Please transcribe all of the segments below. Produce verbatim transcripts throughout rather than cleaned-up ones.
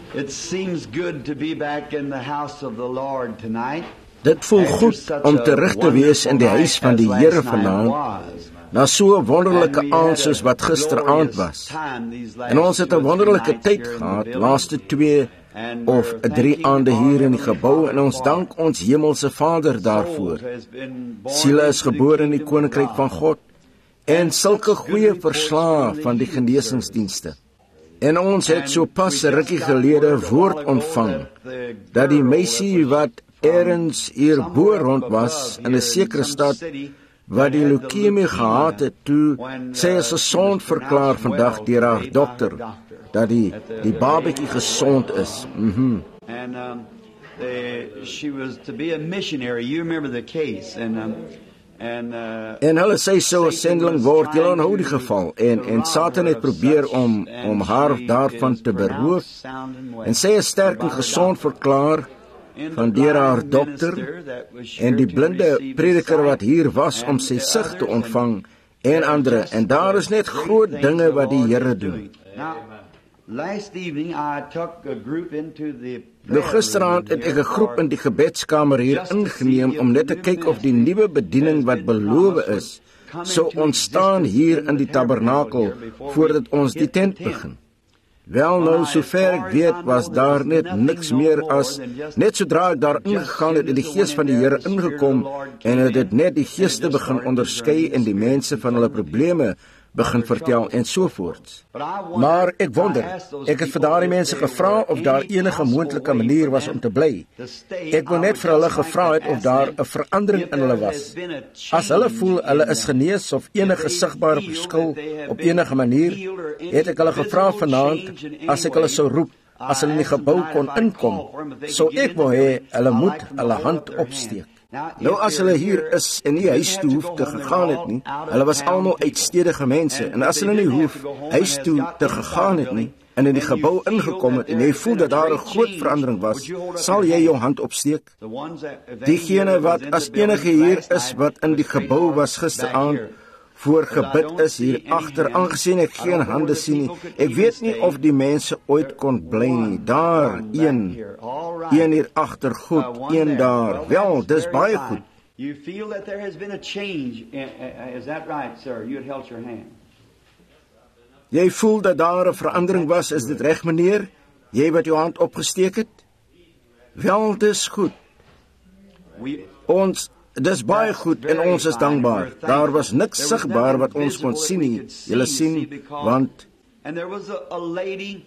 It seems good to be back in the house of the Lord tonight. Dit voel goed om terug te wees in die huis van die Here vanaand, na so 'n wonderlike aand soos wat gisteraand was. En ons het 'n wonderlike tyd gehad, laaste twee of drie aande hier in die gebou, en ons dank ons hemelse Vader daarvoor. Siele is gebore in die koninkryk van God, en sulke goeie verslae van die genesingsdienste. En ons het so pas 'n rukkie gelede woord ontvang, dat die meisie wat ergens hier bo rond was, in 'n sekere stad, wat die leukemie gehad het, toe sy is gesond verklaar vandag deur haar dokter, dat die, die babatjie gesond is. Mm-hmm. And um, they, she was to be a missionary. You remember the case. And, um, and, uh, en hulle sê sou 'n sendeling word, julle onthou die geval, en, en Satan het probeer om, om haar daarvan te beroof, en sy is sterk en gesond verklaar, van deur haar dokter, en die blinde prediker wat hier was om sy sig te ontvang, en ander, en daar is net groot dinge wat die Here doen. Nou gisteraand het ek 'n groep in die gebedskamer hier ingeneem om net te kyk of die nuwe bediening wat beloof is, sou ontstaan hier in die tabernakel voordat ons die tent begin. Wel nou, sover ek weet, was daar net niks meer as, net sodra ek daar ingegaan het, het die gees van die Here ingekom, en het het net die geeste begin onderskei en die mense van hulle probleme begin vertel en sovoorts. Maar ek wonder, ek het vir daardie mense gevra of daar enige moontlike manier was om te bly. Ek wil net vir hulle gevra het of daar 'n verandering in hulle was. As hulle voel hulle is genees of enige sigbare verskil op enige manier, het ek hulle gevra vanaand, as ek hulle sou roep, as hulle in die gebou kon inkom, sou ek wou hê hulle moet hulle hand opsteek. Nou as hulle hier is en nie huis toe hoef te gegaan het nie, hulle was almal uitstedige mense, en as hulle nie hoef huis toe te gegaan het nie, en in die gebou ingekom het, en jy voel dat daar 'n groot verandering was, sal jy jou hand opsteek? Diegene wat as enige hier is wat in die gebou was gisteraand, voor gebid is hier agter, aangesien ek geen hande sien nie. Ek weet nie of die mense ooit kon bly nie. Daar, een, een hier agter, goed, een daar. Wel, dis baie goed. You feel that there has been a change. Is that right, sir? You had held your hand. Jy voel dat daar 'n verandering was, is dit reg, meneer? Jy wat jou hand opgesteek het? Wel, dis goed. Ons Dis baie goed en ons is dankbaar. Daar was niks sigbaar wat ons kon sien nie. Julle sien, want and there was a, a lady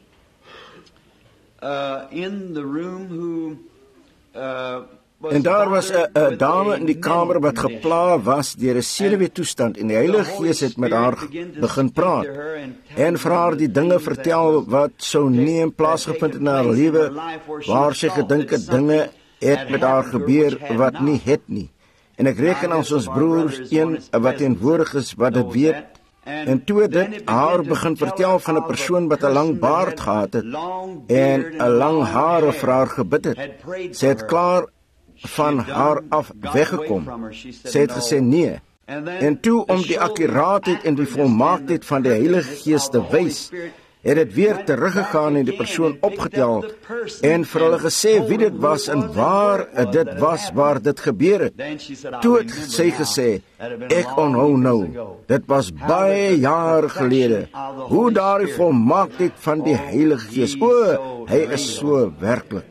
uh in the room who uh en daar was 'n dame in die kamer wat gepla was deur 'n senuwee toestand, en die Heilige Gees het met haar begin praat en vir haar die dinge vertel wat sou nie plaasgevind in haar lewe, waar sy gedink het dinge het met haar gebeur wat nie het nie. En ek reken as ons broers een wat teenwoordig is wat dit weet, en toe dit haar begin vertel van 'n persoon wat 'n lang baard gehad het en 'n lang hare vir haar gebid het. Sy het klaar van haar af weggekom. Sy het gesê nee. En toe om die akkuraatheid en die volmaaktheid van die Heilige Gees te wys, het het weer teruggegaan en die persoon opgetel en vir hulle gesê wie dit was en waar dit was waar dit gebeur het. Toe het sy gesê, ek onthou nou, dit was baie jare gelede, hoe daar die volmaaktheid van die Heilige Gees, o, hy is so werklik.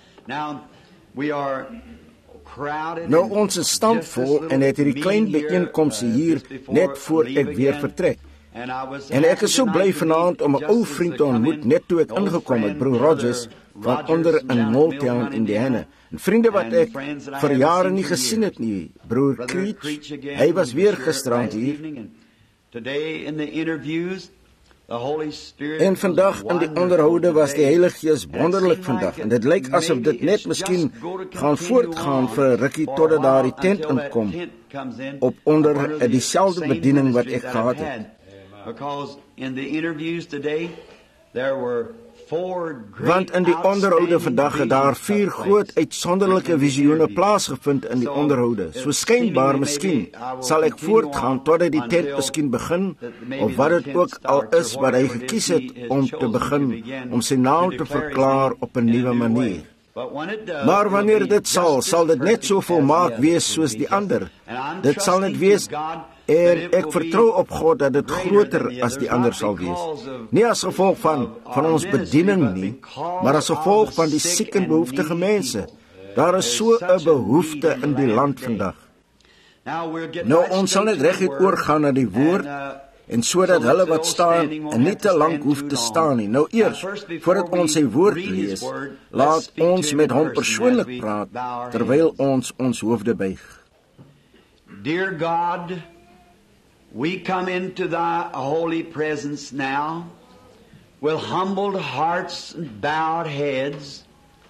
Nou ons is stampvol en het hierdie klein bijeenkomste hier net voor ek weer vertrek. En ek is so bly vanaand om 'n ou vriend te ontmoet net toe ek ingekom het, broer Rogers, van onder in Moultown, Indiana. En vriende wat ek vir jare nie gesien het nie, broer Creech, hy was weer gisterand hier. En vandag in die onderhoude was die Heilige Gees wonderlik vandag, en dit lyk asof dit net miskien gaan voortgaan vir 'n rukkie totdat daar die tent inkom, op onder dieselfde bediening wat ek gehad het. Because in the interviews today, there were Want in die onderhoude vandag het daar vier groot uitsonderlike visioene plaasgevind in die onderhoude. So skynbaar miskien sal ek voortgaan totdat die tent miskien begin, of wat dit ook al is wat hy gekies het om te begin, om sy naam te verklaar op 'n nuwe manier. Maar wanneer dit sal, sal dit net so volmaak wees soos die ander. Dit sal net wees, en ek vertrou op God dat dit groter as die ander sal wees. Nie as gevolg van, van ons bediening nie, maar as gevolg van die siek en behoeftige mense. Daar is so 'n behoefte in die land vandag. Nou, ons sal net reguit oorgaan na die woord, en sodat hulle wat staan en nie te lank hoef te staan nie. Nou eers, voordat ons sy woord lees, laat ons met hom persoonlik praat, terwyl ons ons hoofde buig. Dear God, we come into thy holy presence now, with humbled hearts and bowed heads,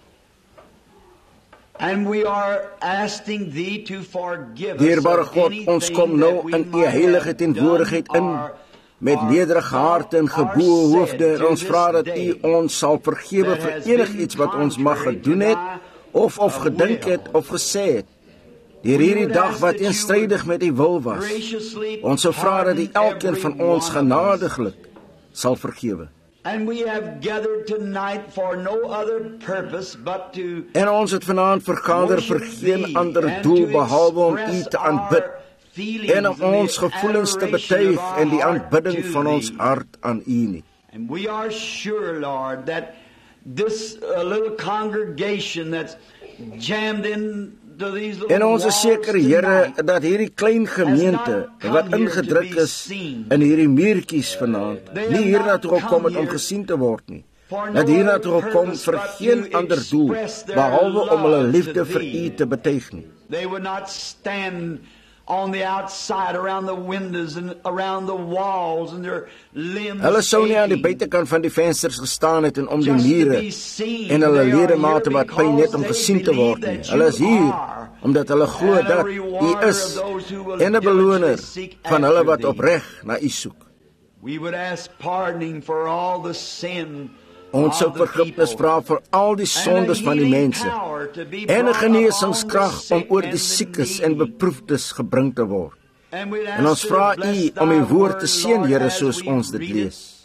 and we are asking thee to forgive us. Dierbare God, ons kom nou in u heilige teenwoordigheid in, met nederige harte en geboe hoofde, en ons vra dat u ons sal vergewe vir enigiets wat ons mag gedoen het, of of gedink het, of gesê het. Deur hierdie dag wat teenstrydig met u wil was, ons sal vra dat u elkeen van ons genadiglik sal vergewe. And we have gathered tonight for no other purpose but to En ons het vanaand vergader vir geen ander doel behalwe om u te aanbid en om ons gevoelens te betuig en die aanbidding van ons hart aan u nie. And we are sure, Lord, that this uh, little congregation that's jammed in En ons is seker, Here, dat hierdie klein gemeente wat ingedruk is in hierdie muurtjies vanaand, nie hiernatoe gekom het om gesien te word nie. Dat hiernatoe gekom vir geen ander doel, behalwe om hulle liefde vir u te betuig nie. They would not stand on the outside around the windows and around the walls and their limbs. Hulle sou nie aan die buitekant van die vensters gestaan het en om die mure en hulle ledemate wat pyn net om gesien te word nie. Hulle is hier omdat hulle glo dat u is en 'n beloner van hulle wat opreg na u soek. We would ask pardoning for all the sin. Ons sou vergifnis vra vir al die sondes van die mense en 'n genesingskrag om oor die siekes en beproefdes gebring te word. En ons vra u om uw woord te seën, Here, soos ons dit lees.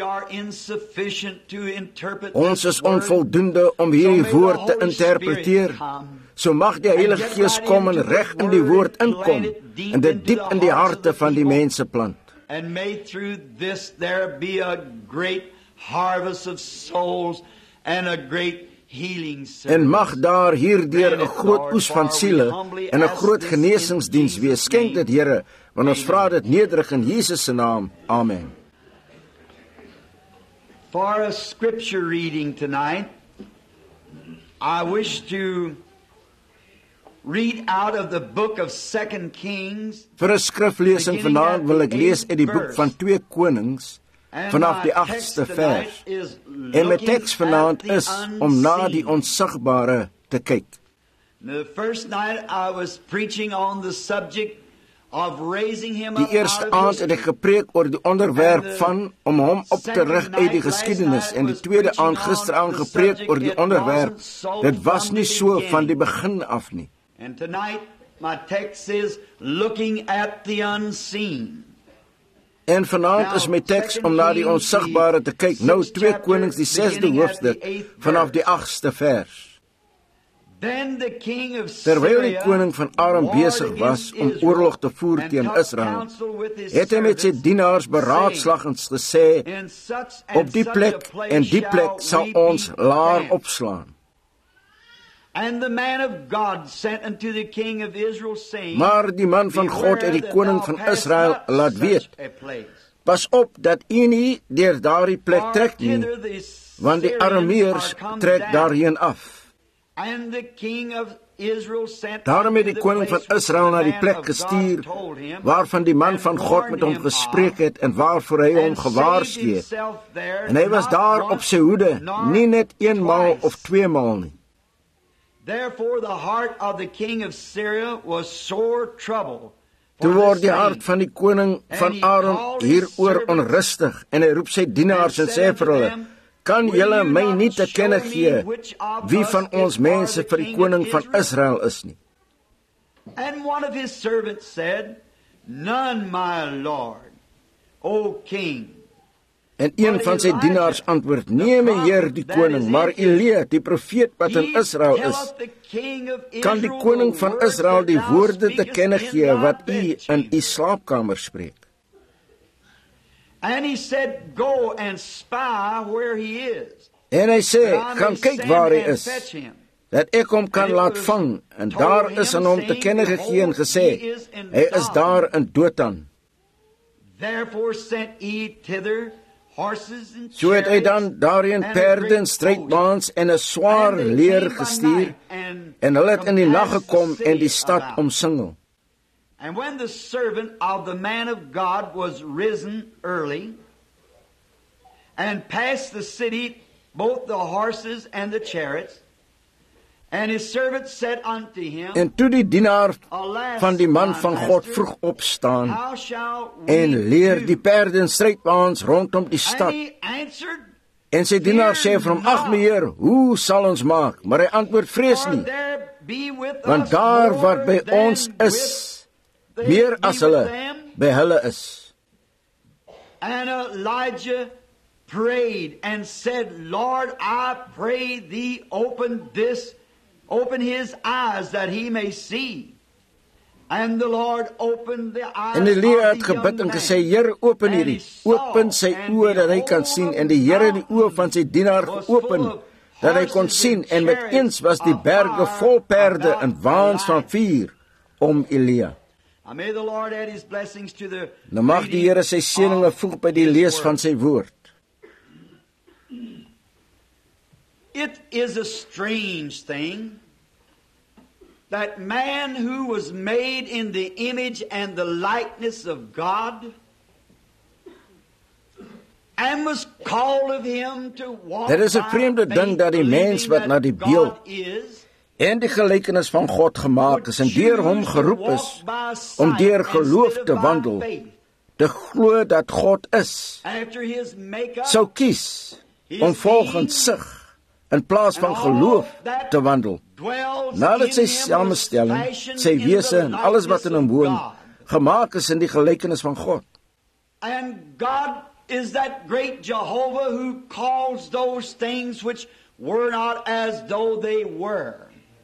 Ons is onvoldoende om hierdie woord te interpreteer. So mag die Heilige Gees kom en reg in die woord inkom en dit diep in die harte van die mense plant. And may through this there be a great harvest of souls and a great healing service. En mag daar hierdeur 'n groot oes van siele en 'n groot genesingsdiens wees. Skenk dit, Here, want ons vra dit nederig in Jesus se naam. Amen. For a scripture reading tonight, I wish to read out of the book of Second Kings. Vir 'n skriflesing vanaand wil ek lees uit die boek van Twee Konings vanaf die agste vers. En my teks vanaand is om na die onsigbare te kyk. The first night I was preaching on the subject of raising him up. Die eerste aand het ek gepreek oor die onderwerp van om hom op te rig uit die geskiedenis en die tweede aand gisteraand gepreek oor die onderwerp dit was nie so van die begin af nie. And tonight my text is looking at the unseen. En vanaand is my teks om na die onsigbare te kyk. Nou Twee Konings die sesde hoofstuk vanaf die agste vers. Terwyl die koning van Aram besig was om oorlog te voer teen Israel, het hy met sy dienaars beraadslagings gesê, op die plek en die plek sal ons laar opslaan. Maar die man van God het die koning van Israel laat weet, pas op dat u nie deur daardie plek trek nie, want die Arameërs trek daarheen af. Daarom het die koning van Israel na die plek gestuur, waarvan die man van God met hom gespreek het en waarvoor hy hom gewaarsku het. En hy was daar op sy hoede, nie net eenmaal of tweemaal nie. Therefore the heart of the king of Syria was sore troubled. Toe word die hart van die koning van Aram hieroor onrustig en hy roep sy dienaars en sê vir hulle, kan julle my nie te kenne gee wie van ons mense vir die koning van Israel is nie? And one of his servants said, None, my lord, O king. En een van sy dienaars antwoord, nee my heer die koning, maar Elia, die profeet wat in Israel is, kan die koning van Israel die woorde te kenne gee wat u in u slaapkamer spreek. And he said, Go and spy where he is. En hy sê, gaan kyk waar hy is, dat ek hom kan laat vang, en daar is aan hom te kenne gegee en gesê, hy is daar in Dothan. Therefore sent he thither horses and So het hy dan daarheen perde en strijdwaans en 'n swaar leer gestuur, en hulle het in die nag gekom en die stad omsingel. And when the servant of the man of God was risen early, and passed the city, both the horses and the chariots, and his servant said unto him, En toe die dienaar van die man van God vroeg opstaan, en leer die perde en strijdwaans rondom die stad, en sy dienaar sê vir hom, ag my heer, hoe sal ons maak? Maar hy antwoord, vrees nie, want daar wat by ons is, meer as hulle by hulle is. And Elijah prayed and said, Lord, I pray thee, open this, open his eyes that he may see. And the Lord opened the eyes En Elia het of the gebid young en gesê, man, Here, open and hierdie, he saw, open sy and oë dat hy kan behold, sien, en die Here die oë van sy dienaar was geopen, full of dat hy kon horses sien, and en met chariots eens was die of berge fire vol perde about en waans van vuur om Elia. Now may the Lord add his blessings to the Nou mag die Here sy seëninge voeg by die lees van sy woord. It is a strange thing that man who was made in the image and the likeness of God and was called of him to walk Dit is 'n vreemde ding dat die mens wat na die beeld en die gelykenis van God gemaak is en deur hom geroep is om deur geloof te wandel, te glo dat God is, sou kies om volgens sig in plaas van geloof te wandel. Nadat sy samestelling, sy wese en alles wat in hom woon, gemaak is in die gelykenis van God. And God is that great Jehovah who calls those things which were not as though they were.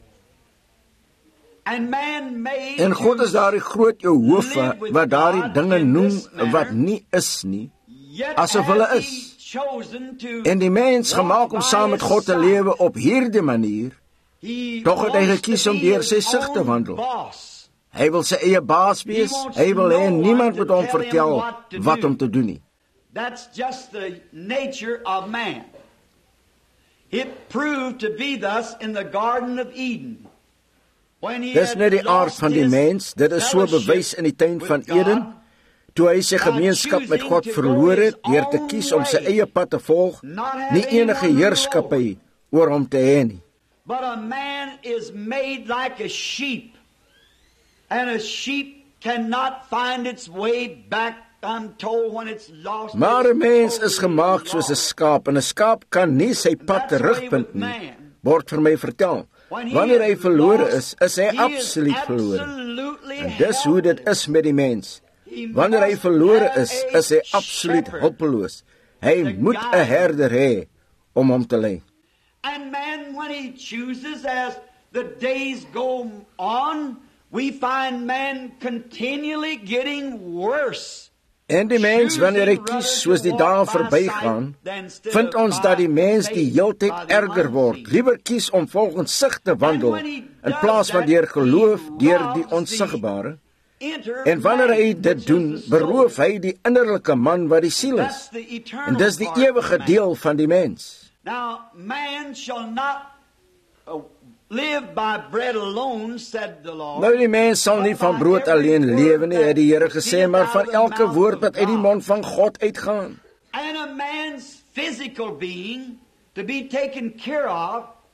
And man made En God is daardie groot Jehova wat daardie dinge noem wat nie is nie, asof hulle is. En die mens gemaak om saam met God te lewe op hierdie manier, tog het hy gekies om deur sy sig te wandel. Hy wil sy eie baas wees, hy wil hê niemand moet hom vertel wat om te doen nie. That's just the nature of man. It proved to be thus in the Garden of Eden. Dis net die aard van die mens, dit is so bewys in die tuin van Eden, toe hy sy gemeenskap met God verloor het, deur te kies om sy eie pad te volg, nie enige heerskappy oor hom te hê nie. But a man is made like a sheep, and a sheep cannot find its way back, I'm told, when it's lost. Maar 'n mens is gemaak soos 'n skaap, en 'n skaap kan nie sy pad terugvind nie, word vir my vertel. Wanneer hy verlore is, is hy absoluut verlore. En dis hoe dit is met die mens. Wanneer hy verlore is, is hy absoluut hulpeloos. Hy moet 'n herder hê om hom te lei. And man, when he chooses, as the days go on, we find man continually getting worse. En die mens, wanneer hy kies soos die dae verbygaan, vind ons dat die mens die heeltyd erger word, liewer kies om volgens sig te wandel, in plaas van deur geloof, deur die onsigbare. En wanneer hy dit doen, beroof hy die innerlike man wat die siel is. En dis die ewige deel van die mens. Now, man shall not live by bread alone, said the Lord. Nou die mens sal nie van brood alleen lewe nie, het die Here gesê, maar van elke woord wat uit die mond van God uitgaan. And a man's physical being to be taken care of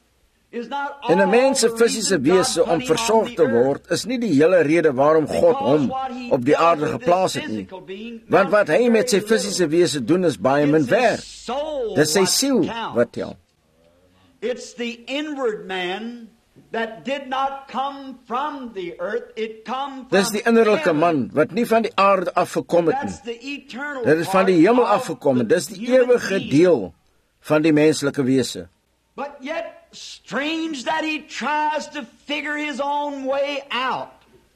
En 'n mens se fisiese wese om versorg te word is nie die hele rede waarom God hom op die aarde geplaas het nie. Want wat hy met sy fisiese wese doen is baie min werd. Dis sy siel wat tel. It's the inward man that did not come from the earth, it come from Dis die innerlike man wat nie van die aarde afgekom het nie. Dit het van die hemel afgekom. Dis die ewige deel van die menslike wese. But yet strange that he tries to figure his own way out.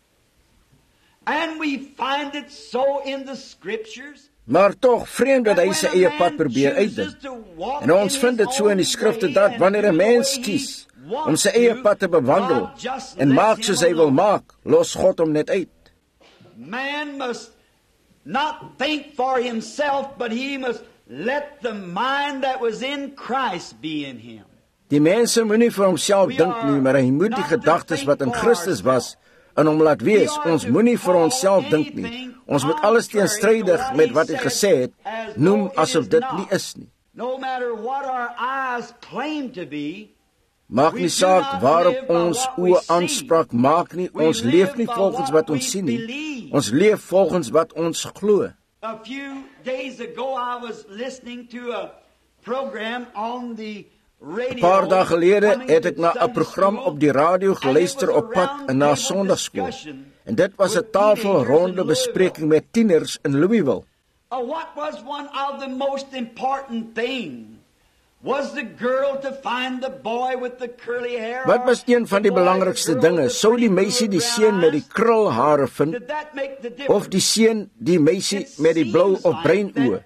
And we find it so in the scriptures. Maar tog vreemd dat hy sy eie pad probeer uitdink. En ons vind dit so in die skrifte dat wanneer 'n mens kies om sy eie pad te bewandel en maak soos hy wil maak, los God hom net uit. Man must not think for himself, but he must let the mind that was in Christ be in him. Die mense moenie vir homself dink nie, maar hy moet die gedagtes wat in Christus was in hom laat wees. Ons moenie vir onsself dink nie. Ons moet alles teenstrydig met wat hy gesê het noem asof dit nie is nie. No matter what our eyes claim to be, maak nie saak waarop ons oë aanspraak maak nie, ons leef nie volgens wat ons sien nie. Ons leef volgens wat ons glo. A few days ago I was listening to a program on the radio. 'n Paar dae gelede het ek na 'n program op die radio geluister op pad na Sondagskool. En dit was 'n tafelronde bespreking met tieners in Louisville. Uh, what was one of the most important things? Was the girl to find the boy with the curly hair? Wat was een van die belangrikste dinge? Sou die meisie die seun met die krulhare vind of die seun die meisie met die blou of bruin oë?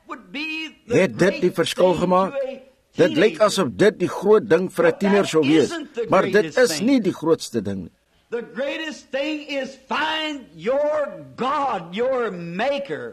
Het dit die verskil gemaak? Dit lyk asof dit die groot ding vir 'n tiener sou wees, maar dit is nie die grootste ding nie. The greatest thing is find your God, your maker.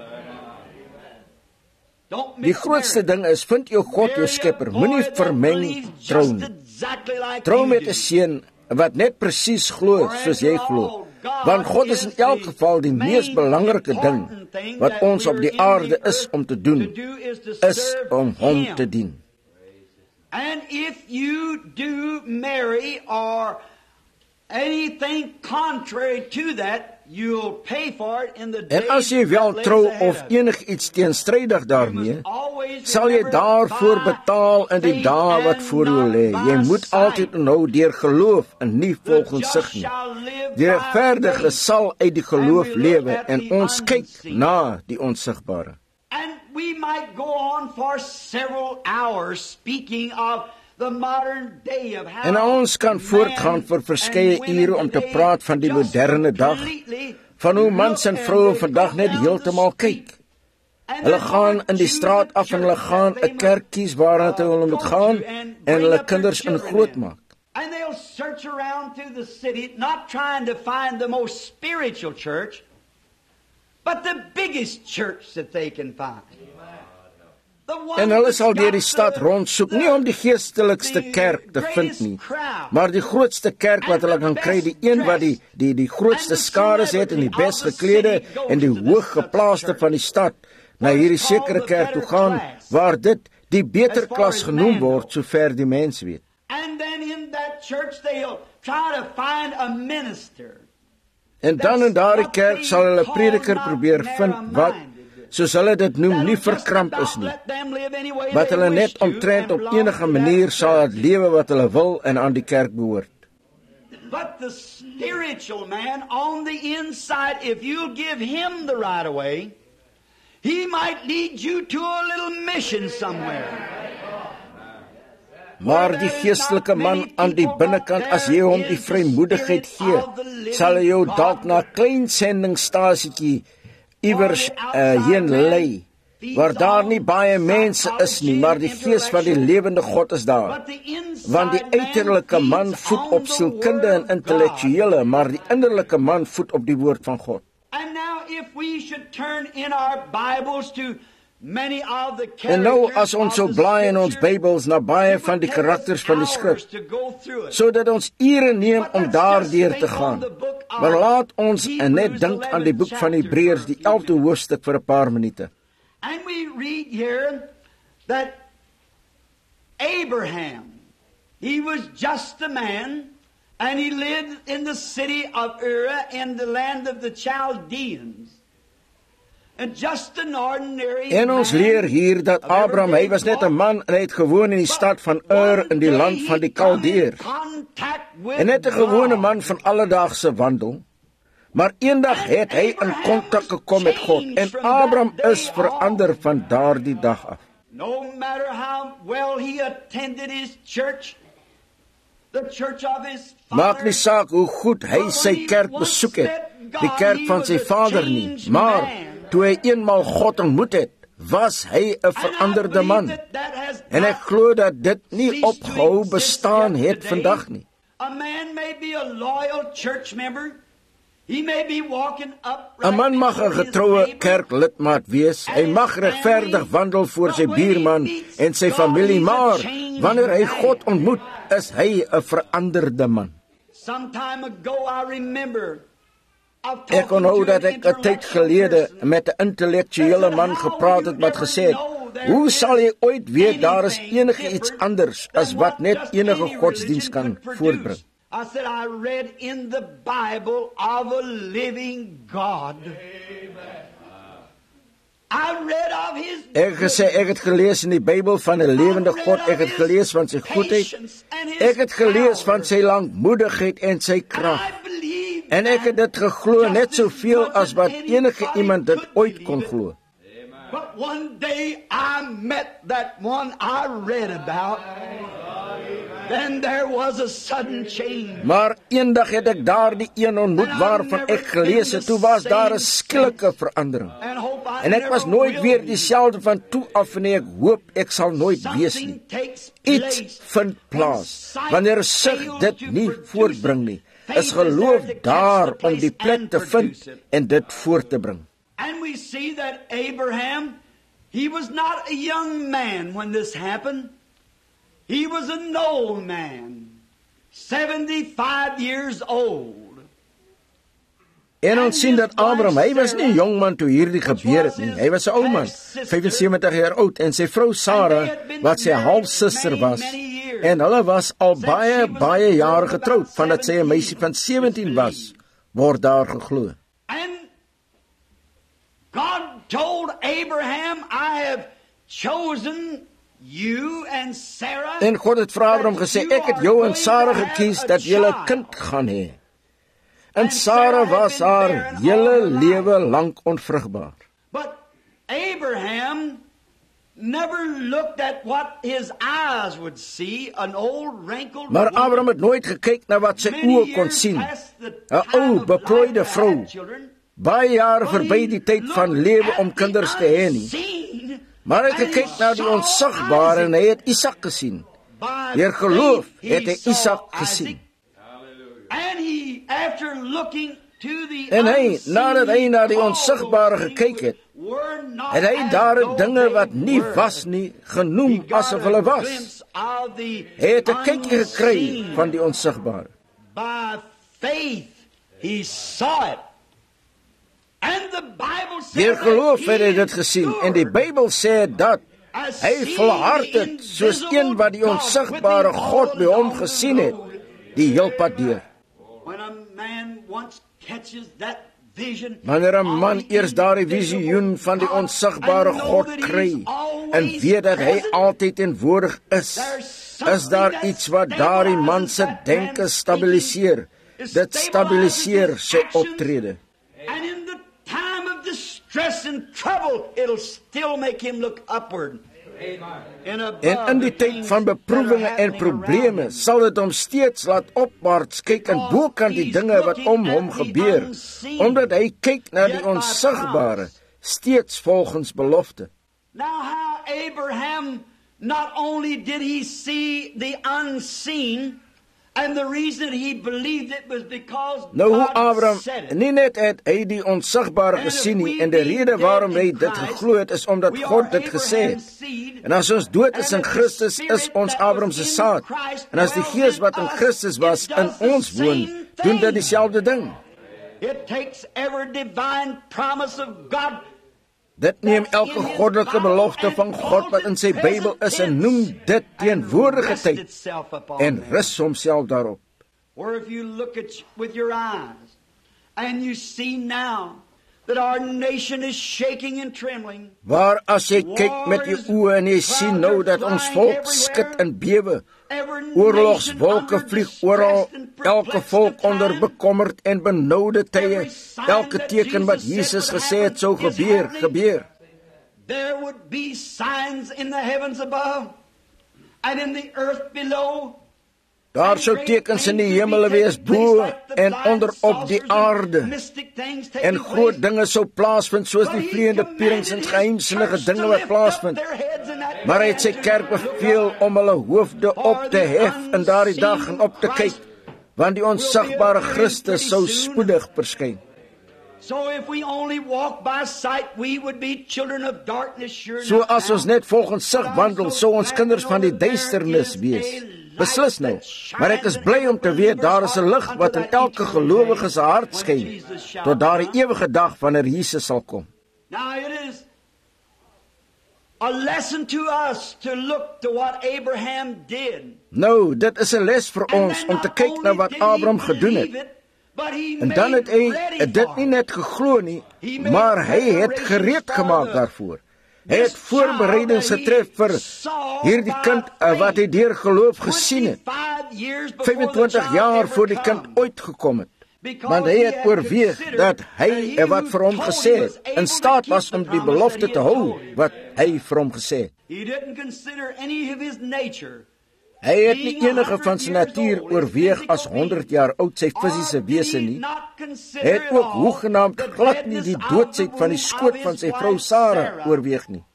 Die grootste ding is vind jou God, jou skepper. Moenie vermeng trou nie. Trou met 'n seun wat net presies glo soos jy glo. Want God is in elk geval die mees belangrike ding wat ons op die aarde is om te doen, is om hom te dien. And if you do marry or anything contrary to that, you'll pay for it in the day. En as jy wel trou of enigiets teenstrydig daarmee, sal jy daarvoor betaal in die dae wat voor jou lê. Jy moet altyd onthou deur geloof en nie volgens sig nie. Die regverdige sal uit die geloof lewe en ons kyk na die onsigbare. And we might go on for several hours speaking of the modern day of how En ons kan voortgaan vir verskeie ure om te praat van die moderne dag, van hoe mans en vroue vandag net heeltemal kyk. Hulle gaan in die straat af en hulle gaan 'n kerk kies waarna hulle moet gaan en hulle kinders in grootmaak. And they'll search around through the city, not trying to find the most spiritual church, but the biggest church that they can find. En hulle sal deur die stad rondsoek, nie om die geestelikste kerk te vind nie, maar die grootste kerk wat hulle kan kry, die een wat die die die grootste skares het en die bes geklede en die hooggeplaaste van die stad, na hierdie sekere kerk toe gaan, waar dit die beter klas genoem word, sover die mens weet. And then in that church they'll try to find a minister. En dan in daardie kerk sal hulle prediker probeer vind wat, soos hulle dit noem, nie verkramp is nie, wat hulle net omtrent op enige manier sal het lewe wat hulle wil en aan die kerk behoort. But the spiritual man on the inside, if you'll give him the right of way, he might lead you to a little mission somewhere. Maar die geestelike man aan die binnekant, as jy hom die vrymoedigheid gee, sal hy jou dalk na 'n klein sendingstasietjie iewers uh, heen lei, waar daar nie baie mense is nie, maar die gees van die lewende God is daar. Want die uiterlike man voed op sielkunde en intellektuele, maar die innerlike man voed op die woord van God. And now if we should turn in our Bibles to many of the En nou as ons so blaai in ons Bybels na baie van die karakters van die skrif, sodat ons ure neem om daardeur te gaan. Maar laat ons net dink aan die boek van Hebreërs, die elfde hoofstuk vir 'n paar minute. And we read here that Abraham He was just a man, and he lived in the city of Ur in the land of the Chaldeans. And just an ordinary En ons leer hier dat Abraham, hy was net 'n man en hy het gewoon in die stad van Ur in die land van die Kaldeërs. En net 'n gewone man van alledaagse wandel. Maar eendag het hy in kontak gekom met God en Abraham is verander van daardie dag af. No matter how well he attended his church, the church of his father, maak nie saak hoe goed hy sy kerk besoek het, die kerk van sy vader nie, maar toe hy eenmaal God ontmoet het, was hy 'n veranderde man. En ek glo dat dit nie opgehou bestaan het vandag nie. A man may be a loyal church member. He may be walking up. 'n Man mag 'n getroue kerklidmaat wees. Hy mag regverdig wandel voor sy buurman en sy familie, maar wanneer hy God ontmoet, is hy 'n veranderde man. Some time ago I remember Ek onthou dat ek 'n tyd gelede met 'n intellektuele man gepraat het wat gesê het, hoe sal jy ooit weet daar is enige iets anders as wat net enige godsdienst kan voortbring? I said I read in the Bible of a living God. I read of his Ek gesê ek het gelees in die Bybel van 'n lewende God, ek het gelees van sy goedheid, ek het gelees van sy lankmoedigheid en sy krag. En ek het dit geglo net soveel as wat enige iemand dit ooit kon glo. But one day I met that one I read about. Then there was a sudden change. Maar eendag het ek daardie een ontmoet waarvan ek gelees het, toe was daar 'n skielike verandering. En ek was nooit weer dieselfde van toe af nie, ek hoop ek sal nooit wees nie. Iets vind plaas. Wanneer sig dit nie voortbring nie, is geloof daar om die plek te vind en dit voort te bring. And we see that Abraham, he was not a young man when this happened. He was an old man, seventy-five years old. En ons sien dat Abraham, hy was nie 'n jong man toe hierdie gebeur het nie. Hy was 'n ou man, vyfensewentig jaar oud, en sy vrou Sarah, wat sy halfsuster was, en hulle was al baie, baie jare getroud, vandat sy 'n meisie van sewentien was, word daar geglo. God told Abraham, I have chosen you and Sarah. En God het vir Abraham gesê, ek het jou en Sarah gekies dat julle 'n kind gaan hê. En Sarah was haar hele lewe lank onvrugbaar. But Abraham never looked at what his eyes would see, an old wrinkled. Maar Abraham het nooit gekyk na wat sy oë kon sien. 'n Ou, beplooide vrou. Baie jare verby die tyd van lewe om kinders te hê nie. Maar hy het gekyk na die onsigbare en hy het Isak gesien. Deur geloof het hy Isak gesien. En hy, nadat hy na die onsigbare gekyk het, het hy daar dinge wat nie was nie, genoem asof hulle was. Hy het 'n kykie gekry van die onsigbare. By faith he saw it. Deur geloof het hy dit gesien, en die Bybel sê dat hy volhard het, soos een wat die onsigbare God by hom gesien het, die heel pad deur. Wanneer 'n man eers daardie visioen van die onsigbare God kry, en weet dat hy altyd teenwoordig is, is daar iets wat daardie man se denke stabiliseer. Dit stabiliseer sy optrede. Stress and trouble, it'll still make him look upward. En in die tyd van beproewinge en probleme sal dit hom steeds laat opwaarts kyk en bokant die dinge wat om hom gebeur, omdat hy kyk na die onsigbare, steeds volgens belofte. Now how Abraham, not only did he see the unseen, and the reason he believed it was because nou hoe God Abraham said it. nie net het hy die onsigbare gesien nie, en die rede waarom hy dit geglo het is omdat God dit gesê het. En as ons dood is in Christus, is ons Abraham se saad. En as die Gees wat in Christus was in ons woon, doen dit dieselfde ding. It takes every divine promise of God Dit neem elke goddelike belofte van God wat in sy Bybel is en noem dit teenwoordige tyd en rus homself daarop. Or if you look at with your eyes and you see now that our nation is shaking and trembling. Waar as jy kyk met jou oë en jy sien nou dat ons volk skud en bewe. Oorlogswolke vlieg oral, elke volk onder bekommerd en benoude tye. Elke teken wat Jesus gesê het sou gebeur, gebeur. There would be signs in the heavens above and in the earth below. Daar sou tekens in die hemel wees bo en onder op die aarde. En groot dinge sou plaasvind soos die vleiende pierings en geheimsinnige dinge wat plaasvind. Maar hy het sy kerk beveel om hulle hoofde op te hef in daardie dag en op te kyk, want die onsigbare Christus sou spoedig verskyn. So as ons net volgens sig wandel, sou ons kinders van die duisternis wees. Beslis nou, maar ek is bly om te weet daar is 'n lig wat in elke gelowige se hart skyn tot daardie ewige dag wanneer Jesus sal kom. Now it is a lesson to us to look to what Abraham did. Nou, dit is 'n les vir ons om te kyk na wat Abraham gedoen het. En dan het hy dit nie net geglo nie, maar hy het gereed gemaak daarvoor. Hy het voorbereidings getref vir hierdie kind wat hy deur geloof gesien het. vyfentwintig jaar voor die kind ooit gekom het. Want hy het oorweeg dat hy wat vir hom gesê het in staat was om die belofte te hou wat hy vir hom gesê het. Hy het nie enige van sy natuur oorweeg as honderd jaar oud sy fisiese wese nie. Hy het ook hoegenaamd glad nie die doodsheid van die skoot van sy vrou Sara oorweeg nie.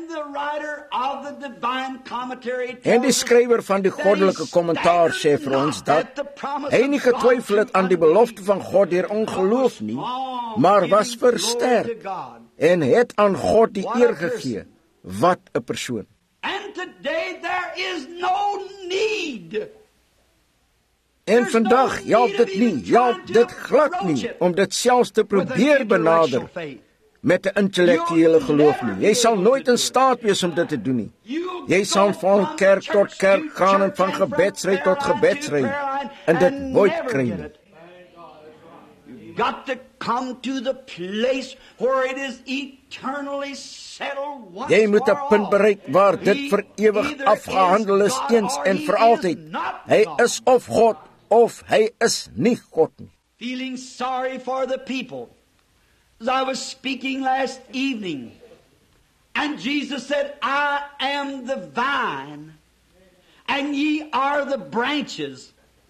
En die skrywer van die goddelike kommentaar sê vir ons dat hy nie getwyfel het aan die belofte van God deur ongeloof nie, maar was versterk en het aan God die eer gegee. Wat 'n persoon. En vandag help dit nie, help dit glad nie, om dit selfs te probeer benader met 'n intellektuele geloof nie. Jy sal nooit in staat wees om dit te doen nie. Jy sal van kerk tot kerk gaan en van gebedsry tot gebedsry en dit nooit kry nie. Got to come to the place where it is eternally settled once Jy moet 'n punt bereik waar dit vir ewig afgehandel is eens en vir altyd. Hy is of God of hy is nie God nie. Feeling sorry for the people. As I was speaking last evening, and Jesus said, I am the vine, and ye are the branches.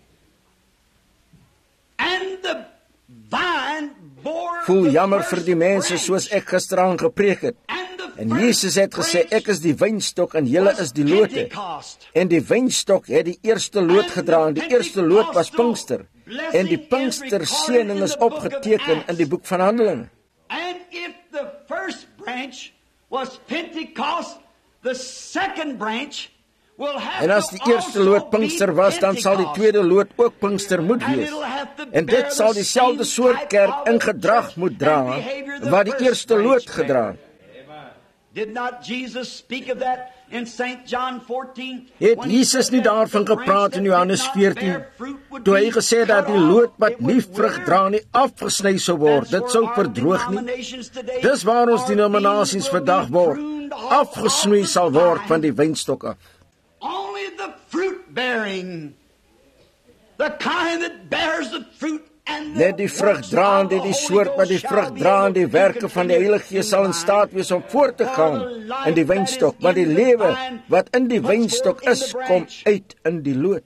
And the vine bore Voel jammer vir die mense soos ek gisteraan gepreek het. En Jesus het gesê, ek is die wynstok en julle is die lote. En die wynstok het die eerste loot gedra en die eerste loot was Pinkster. En die Pinkster seëning is opgeteken in die boek van Handelinge. And if the first branch was Pentecost, the second branch will have En as die eerste loot Pinkster was, dan sal die tweede loot ook Pinkster moet wees. En dit sal dieselfde soort kerk in gedrag moet dra wat die eerste loot gedra het. Did not Jesus speak of that in Saint John fourteen? Het Jesus nie daarvan gepraat in Johannes veertien, toe hy gesê dat die loot wat nie vrug dra nie afgesny sou word, dit sou verdroog nie. Dis waar ons denominasies vandag word, afgesnoei sal word van die wynstok af. Only the fruit bearing, the kind that bears the fruit. Net die vrugdraande, die soort wat die vrugdraande, die werke van die Heilige Gees sal in staat wees om voort te gaan in die wynstok, maar die lewe wat in die wynstok is, kom uit in die loot.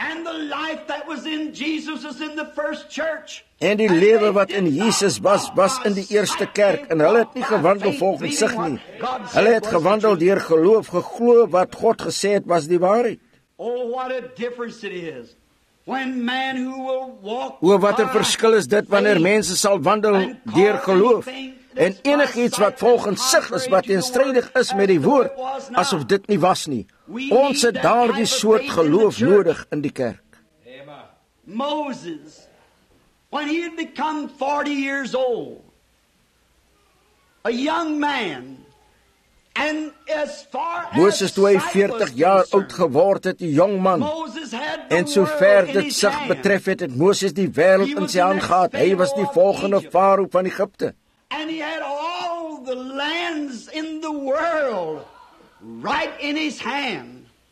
En die lewe wat in Jesus was, was in die eerste kerk, en hulle het nie gewandel volgens sig nie. Hulle het gewandel deur geloof, geglo wat God gesê het was die waarheid. Oh, what a difference it is. O, wat 'n verskil is dit wanneer mense sal wandel deur geloof en enigiets wat volgens sig is wat teenstrydig is met die woord, asof dit nie was nie. Ons het daardie soort geloof nodig in die kerk. Moses, when he had become forty years old, a young man. And as far Moses toe hy veertig jaar oud geword het, 'n jong man. En sover dit sig betref het, het Moses die wêreld in sy hand gehad. Hy was die volgende farao van Egipte. And he had all the lands in the world right in his hand.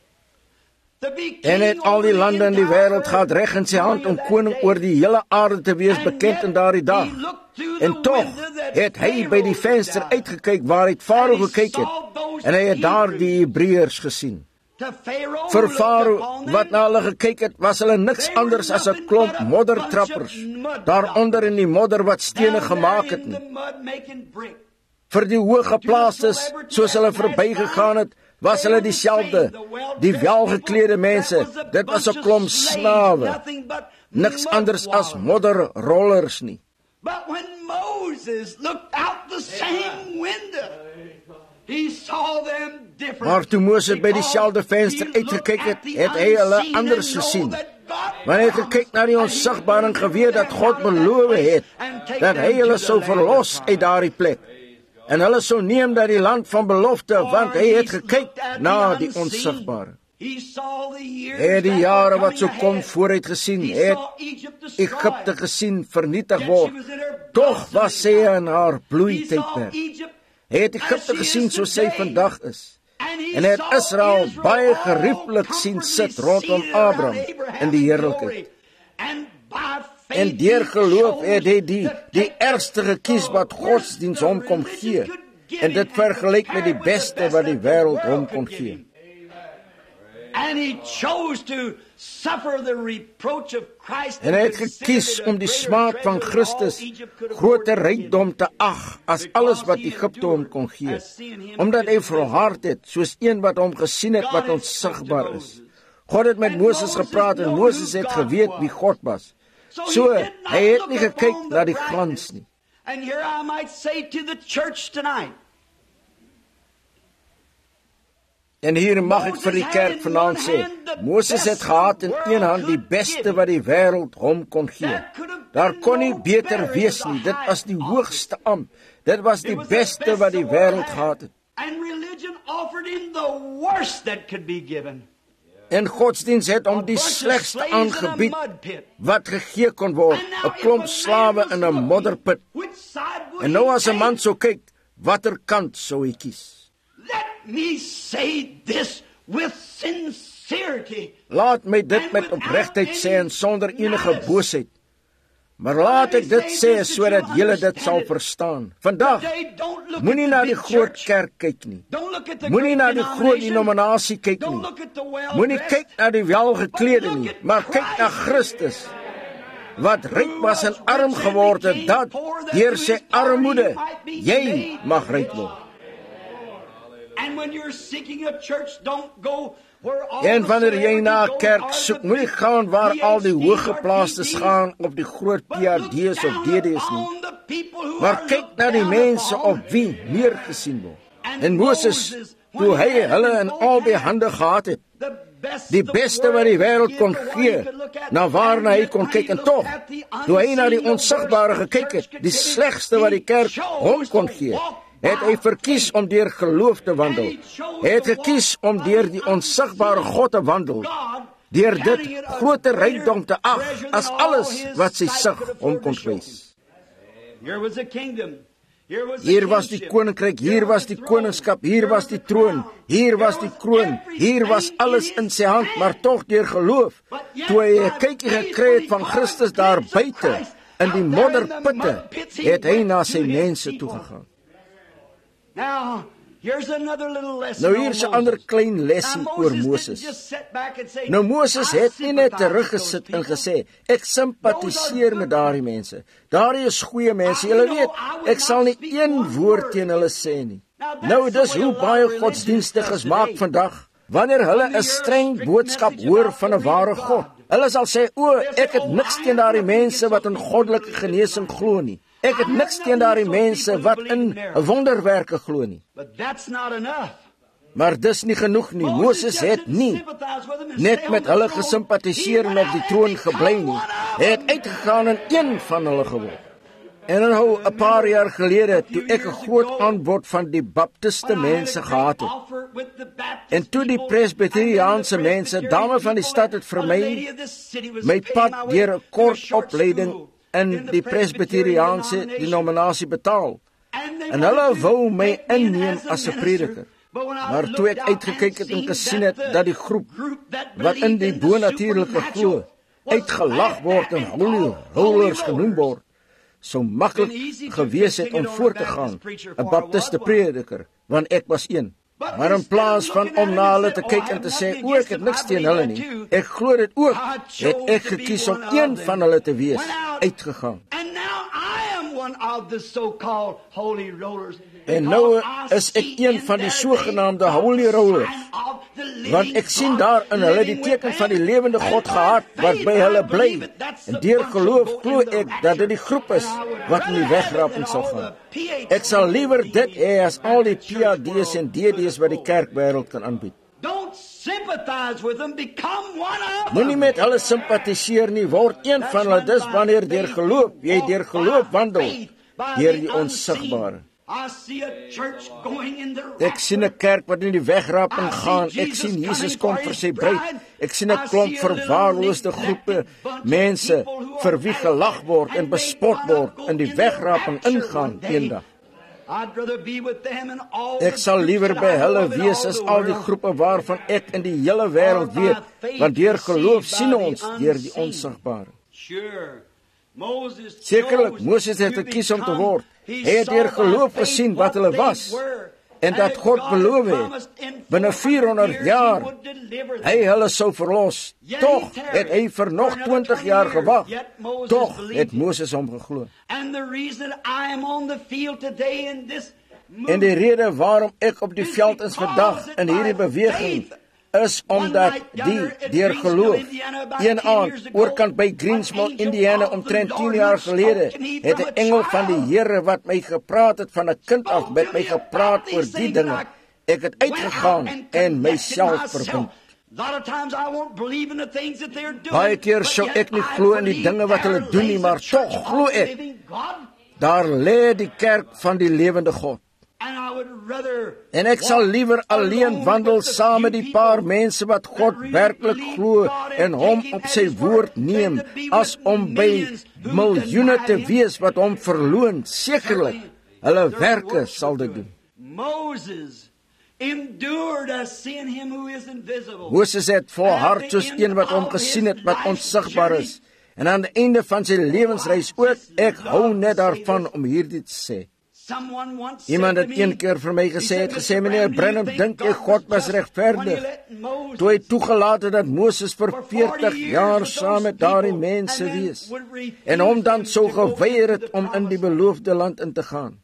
En het al die lande in die wêreld gehad reg in sy hand om koning oor die hele aarde te wees, bekend in daardie dag. En tog het hy by die venster uitgekyk waar hy Farao gekyk het, en hy het daar die Hebreërs gesien. Vir Farao wat na hulle gekyk het, was hulle niks anders as 'n klomp moddertrappers, daaronder in die modder wat stene gemaak het nie. Vir die hooggeplaastes, soos hulle verbygegaan het, was hulle dieselfde, die welgeklede mense. Dit was 'n klomp slawe, niks anders as modderrollers nie. But when Moses looked out the same window, he saw them different. Maar toe Moses by dieselfde venster uitgekyk het, het hy hulle anders gesien. Want hy het gekyk na die onsigbare en geweet dat God beloof het dat hy hulle sou verlos uit daardie plek. En hulle sou neem dat die land van belofte, want hy het gekyk na die onsigbare. Hy het die jare wat so kom vooruit gesien, het Egipte gesien vernietig word. Tog was sy in haar bloeitydperk. Hy het Egipte gesien soos sy vandag is. En hy het Israel baie gerieflik sien sit rondom Abraham in die heerlikheid. En deur geloof het hy die, die ergste gekies wat godsdiens hom kom gee. En dit vergelyk met die beste wat die wêreld hom kon gee. And he chose to suffer the reproach of Christ. En hy het gekies om die smaak van Christus groter rykdom te ag as alles wat Egipte hom kon gee. Omdat hy volhard het, soos een wat hom gesien het wat onsigbaar is. God het met Moses gepraat en Moses het geweet wie God was. So, hy het nie gekyk na die glans nie. And here I might say to the church tonight. En hier mag ek vir die kerk vanaand sê, Moses het gehad in een hand die beste wat die wêreld hom kon gee. Daar kon nie beter wees nie, dit was die hoogste ampt, dit was die beste wat die wêreld gehad het. And religion offered him the worst that could be given. En godsdiens het om die slegste aangebied wat gegee kon word, 'n klomp slawe in 'n modderput. En nou as 'n man sou kyk, watter kant sou hy kies? Let me say this with sincerity. Laat my dit met opregtheid sê en sonder enige boosheid. Maar laat ek dit sê sodat julle dit sal verstaan. Vandag, moenie na die groot kerk kyk nie. Moenie na die groot denominasie kyk nie. Moenie kyk na die welgeklede nie, maar kyk na Christus, wat ryk was en arm geword het, dat deur sy armoede jy mag ryk word. En wanneer jy na 'n kerk soek, moenie gaan waar al die hooggeplaastes gaan of die groot P H D's of D D's nie. Maar kyk na die mense op wie neergesien word. En Moses, toe hy hulle in albei hande gehad het, die beste wat die wêreld kon gee, na waarna hy kon kyk, en tog, toe hy na die onsigbare gekyk het, die slegste wat die kerk hom kon gee, het hy verkies om deur geloof te wandel. Hy het gekies om deur die onsigbare God te wandel, deur dit groter rykdom te ag as alles wat sy sig hom kon wys. Hier was die koninkryk, hier was die koningskap, hier was die troon, hier was die kroon, hier was alles in sy hand, maar tog deur geloof, toe hy 'n kykie gekry het van Christus daar buite, in die modderputte, het hy na sy mense toegegaan. Now, here's another little lesson. Nou hier is 'n ander klein lesie oor Moses. Nou Moses het nie net teruggesit en gesê, ek simpatiseer met daardie mense. Daardie is goeie mense, julle weet, ek sal nie een woord teen hulle sê nie. Nou dis hoe baie godsdienstiges maak vandag, wanneer hulle 'n streng boodskap hoor van 'n ware God. Hulle sal sê, o, ek het niks teen daardie mense wat in goddelike genesing glo nie. Ek het niks teen daardie mense wat in wonderwerke glo nie. Maar dis nie genoeg nie. Moses het nie net met hulle gesimpatiseer en op die troon gebly nie. Hy het uitgegaan en een van hulle geword. En nou 'n paar jaar gelede, toe ek 'n groot aanbod van die baptiste mense gehad het, en toe die presbyteriaanse mense, dame van die stad het vir my, my pad deur 'n kort opleiding in die presbyteriaanse denominasie betaal, en hulle wou my inneem as 'n prediker. Maar toe ek uitgekyk het en gesien het dat die groep wat in die bonatuurlike glo uitgelag word en holy rollers genoem word, so maklik gewees het om voor te gaan, 'n baptiste prediker, want ek was een. Maar in plaas van om na hulle te kyk en te sê, o, ek het niks teen hulle nie, ek glo dit ook, het ek gekies om een van hulle te wees, uitgegaan. En nou is ek een van die sogenaamde holy rollers, want ek sien daar in hulle die teken van die lewende God gehad, wat by hulle bly, en deur geloof glo ek dat dit die groep is, wat in die wegraping sal gaan. Ek sal liewer dit hê as al die P H D's en D D's wat die kerkwêreld kan aanbied. Moenie met hulle simpatiseer nie, word een van hulle, dis wanneer deur geloof, jy deur geloof wandel, deur die onsigbare. Ek sien 'n kerk wat in die wegraping gaan, ek sien Jesus kom vir sy bruid, ek sien 'n klomp verwaarloosde groepe mense vir wie gelag word en bespot word in die wegraping ingaan eendag. Ek sal liewer by hulle wees as al die groepe waarvan ek in die hele wêreld weet, want deur geloof sien ons deur die onsigbare. Sekerlik, Moses het gekies om te word. Hy het deur geloof gesien wat hulle was, en dat God beloof het, binne vierhonderd jaar, hy hulle sou verlos. Toch het hy vir nog twintig jaar gewag. Toch het Moses hom geglo. En die rede waarom ek op die veld is vandag in hierdie beweging, is omdat die deur geloof, een aand, oorkant by Greensmill, Indiana, omtrent tien jaar gelede, het 'n engel van die Here wat my gepraat het van 'n kind af, met my gepraat oor die dinge. Ek het uitgegaan en myself verbind. Baie keer sou ek nie glo in die dinge wat hulle doen nie, maar tog glo ek, daar lê die kerk van die lewende God. En ek sal liewer alleen wandel saam met die paar mense wat God werklik glo en hom op sy woord neem, as om by miljoene te wees wat hom verloon. Sekerlik, hulle werke sal dit doen. Moses het volhard soos een wat hom gesien het wat onsigbaar is. En aan die einde van sy lewensreis ook, ek hou net daarvan om hierdie te sê. Iemand het een keer vir my gesê, het gesê, meneer Branham, dink jy God was regverdig, toe hy toegelaat het dat Moses vir veertig jaar saam met daardie mense wees, en hom dan so geweier het om in die beloofde land in te gaan.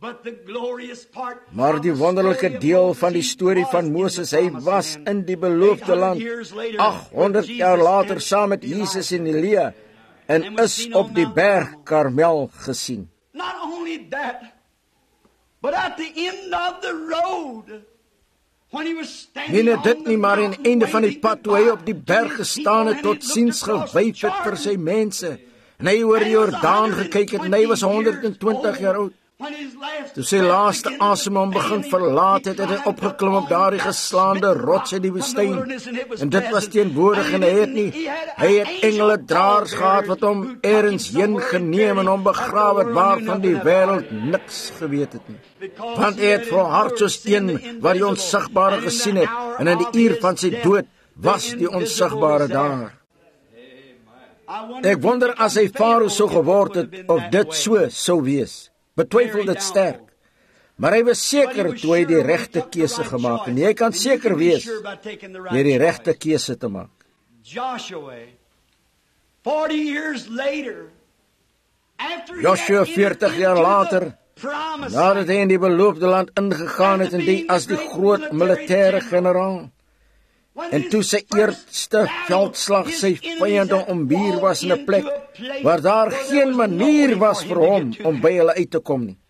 Maar die wonderlike deel van die storie van Moses, hy was in die beloofde land, achthonderd jaar later saam met Jesus en Elia, en is op die berg Karmel gesien. Not only that, but at the end of the road, when he was standing Nee, dit nie, maar aan die einde van die pad, toe hy op die berg gestaan het, tot ziens gewyf het vir sy mense, en hy oor die Jordaan gekyk het, en hy was honderd en twintig jaar oud. Toe sy laaste asem hom begin verlaat het, het hy opgeklim op daardie geslaande rots in die woestyn, en dit was teenwoordig, en hy het nie, hy het engele draers gehad, wat hom ergens heen geneem, en hom begrawe het, waarvan die wêreld niks geweet het nie. Want hy het volhard soos een, wat die onsigbare gesien het, en in die uur van sy dood, was die onsigbare daar. Ek wonder as hy Farao so geword het, of dit so sou wees. Betwyfel dit sterk. Maar hy was seker toe hy die regte keuse gemaak, en jy kan seker wees deur die regte keuse te maak. Joshua veertig jaar later, nadat hy in die beloofde land ingegaan het, en die as die groot militêre generaal, en toe sy eerste veldslag sy vyande ommuur was in 'n plek waar daar geen manier was vir hom om by hulle uit te kom nie.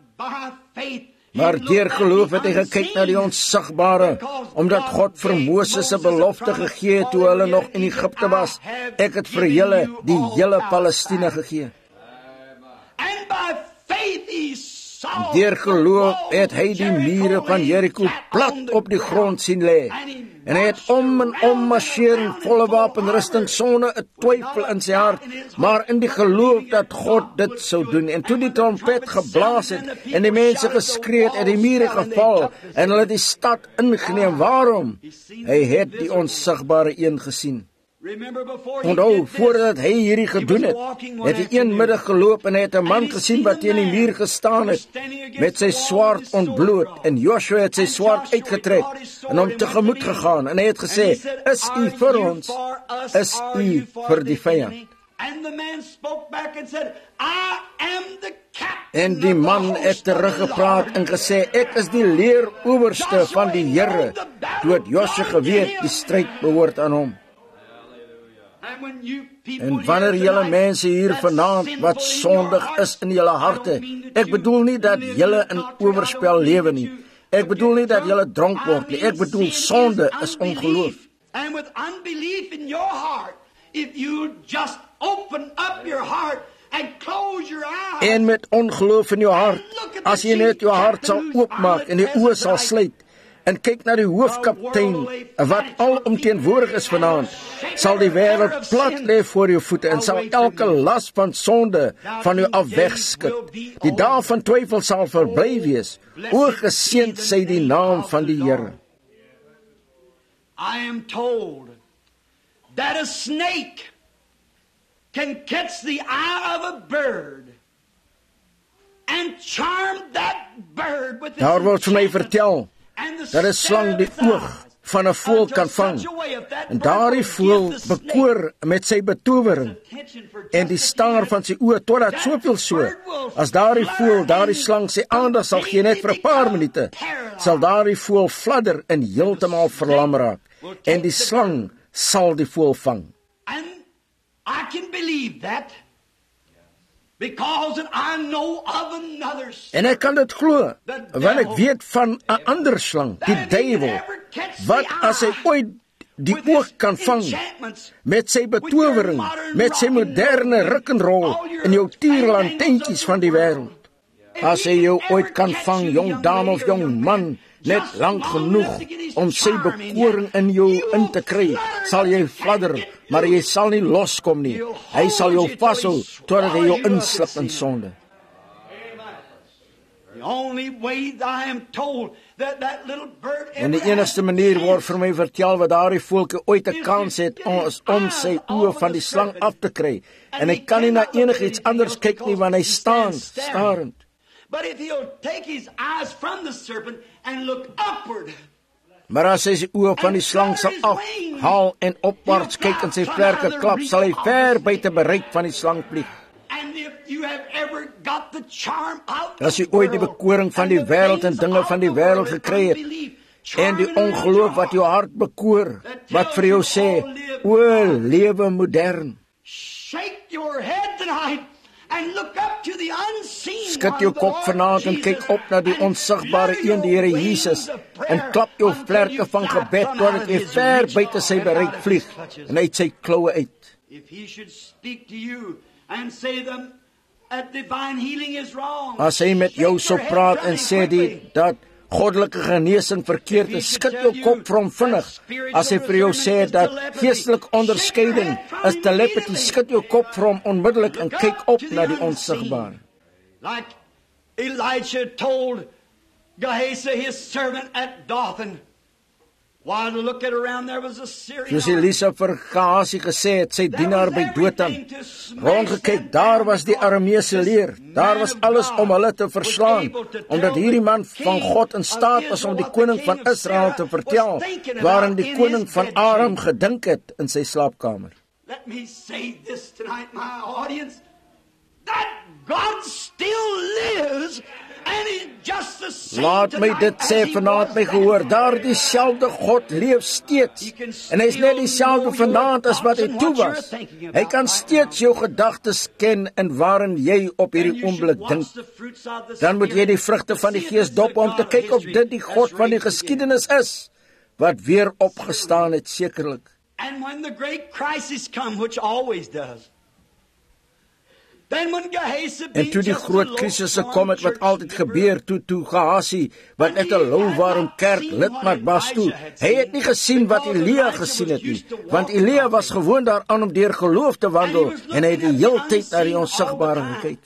Maar deur geloof het hy gekyk na die onsigbare, omdat God vir Moses 'n belofte gegee het toe hulle nog in Egipte was. Ek het vir julle die hele Palestina gegee. Deur geloof het hy die mure van Jericho plat op die grond sien lê. En hy het om en om marcheer in volle wapenrusting sonder 'n twyfel in sy hart, maar in die geloof dat God dit sou doen. En toe die trompet geblaas het en die mense geskree het, het die mure geval en hulle die stad ingeneem. Waarom? Hy het die onsigbare een gesien. Onthou, voordat hy hierdie gedoen het, het hy een middag geloop en hy het 'n man gesien wat teen die muur gestaan het, met sy swaard ontbloot, en Joshua het sy swaard uitgetrek en hom tegemoet gegaan, en hy het gesê, is u vir ons, is u vir die vyand? En die man het teruggepraat en gesê, ek is die leerowerste van die Here, toe het Joshua geweet, die stryd behoort aan hom. En wanneer julle mense hier vanaand wat sondig is in julle harte, ek bedoel nie dat julle in oorspel lewe nie, ek bedoel nie dat julle dronk word nie, ek bedoel sonde is ongeloof. And with unbelief in your heart, if you just open up your heart and close your eyes. En met ongeloof in jou hart, as jy net jou hart sal oopmaak en die oë sal sluit, en kyk na die hoofkaptein, wat al omteenwoordig is vanaand, sal die wêreld plat lê voor jou voete en sal elke las van sonde van jou af wegskud. Die dae van twyfel sal verby wees. O, geseënd sy die naam van die Here. I am told that a snake can catch the eye of a bird and charm that bird with its Daar word vir my vertel dat 'n slang die oog van 'n voël kan vang, en daardie voël bekoor met sy betowering en die staar van sy oë totdat soveel so, as daardie voël daardie slang sy aandag sal gee net vir 'n paar minute, sal daardie voël fladder en heeltemal verlam raak, en die slang sal die voël vang. And I can believe that, because I know of another snake. En ek kan dit glo, want ek weet van 'n ander slang, die duiwel, wat as hy ooit die oog kan vang, met sy betowering, met sy moderne rukkenrol in jou tierlantentjies van die wêreld. As hy jou ooit kan vang, jong dame of jong man, net lank genoeg om sy bekoring in jou in te kry, sal jy fladder, maar jy sal nie loskom nie. Hy sal jou vashou totdat hy jou inslip in sonde. En die enigste manier word vir my vertel wat daardie voeltjie ooit 'n kans het om, om sy oë van die slang af te kry. En hy kan nie na enigiets anders kyk nie, want hy staan starend. But if he'll take his eyes from the serpent and look upward. Maar as hy sy oë van die slang sal afhaal en opwaarts kyk en sy vlerke klap, sal hy ver buite bereik van die slang vlieg. As jy ooit die bekoring van die wêreld en dinge van die wêreld gekry het, en die ongeloof wat jou hart bekoor, wat vir jou sê, o, lewe modern. Shake your head tonight. And look up to the unseen. Skud jou kop vanaand en kyk op na die onsigbare een, die Here Jesus, en klap jou vlerke van gebed totdat jy ver buite sy bereik vlieg en uit sy kloue uit. As hy met jou sou praat en sê die dat goddelike genesing verkeerd is, skud jou kop vir hom vinnig. As hy vir jou sê dat geestelike onderskeiding is telepathy, skud jou kop vir hom onmiddellik en kyk op na die onsigbare. Like Elijah told Gehazi, his servant at Dothan, while looking around there was a Syrian. Soos Elisa vir Gehazi gesê het, sy dienaar by Dothan, rondgekyk, daar was die Arameese leer, daar was alles om hulle te verslaan, omdat hierdie man van God in staat was om die koning van Israel te vertel, waarin die koning van Aram gedink het in sy slaapkamer. Let me say this tonight, my audience, that God still lives. Laat my dit sê vanaand my gehoor, daar dieselfde God leef steeds, en hy is net dieselfde vanaand as wat hy toe was. Hy kan steeds jou gedagtes ken en waarin jy op hierdie oomblik dink. Dan moet jy die vrugte van die Gees dop om te kyk of dit die God van die geskiedenis is, wat weer opgestaan het sekerlik. And when the great crisis come, which always does, En toe die groot krisisse kom het wat altyd gebeur, toe toe Gehasie, wat net 'n louwaarom kerk lidmaat was toe, hy het nie gesien wat Elia gesien het nie, want Elia was gewoon daaraan om deur geloof te wandel, en hy het die hele tyd na die onsigbare gekyk.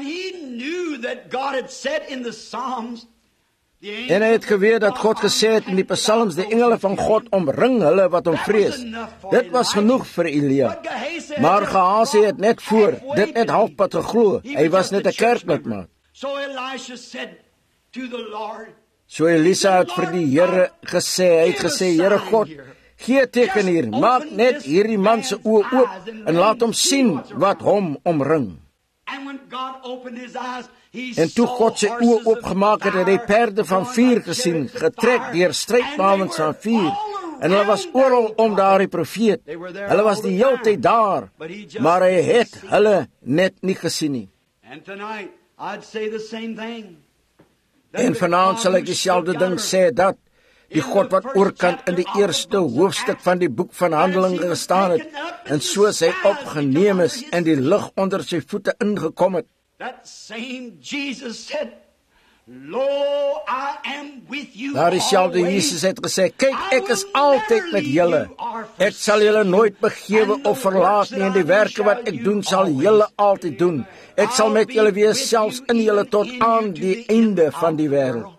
En hy het geweet dat God gesê het in die psalms, die engele van God omring hulle wat hom vrees. Dit was genoeg vir Elia. Maar Gehasie het net voor, dit net halfpad geglo. Hy was net 'n kerklidmaat. So Elisa het vir die Here gesê, hy het gesê, Here God, gee teken hier, maak net hierdie man se oë oop, en laat hom sien wat hom omring. En toe God sy oë oopgemaak het, het hy perde van vuur gesien, getrek deur strydmawens van vuur, en hulle was oral om daardie profeet. Hulle was die hele tyd daar, maar hy het hulle net nie gesien nie. En vanaand sal ek dieselfde ding sê, dat die God wat oorkant in die eerste hoofstuk van die boek van Handelinge gestaan het, en soos hy opgeneem is en die lig onder sy voete ingekom het, daar dieselfde Jesus het gesê, kyk, ek is altyd met julle, ek sal julle nooit begewe of verlaat nie, en die werke wat ek doen, sal julle altyd doen, ek sal met julle wees, selfs in julle tot aan die einde van die wêreld.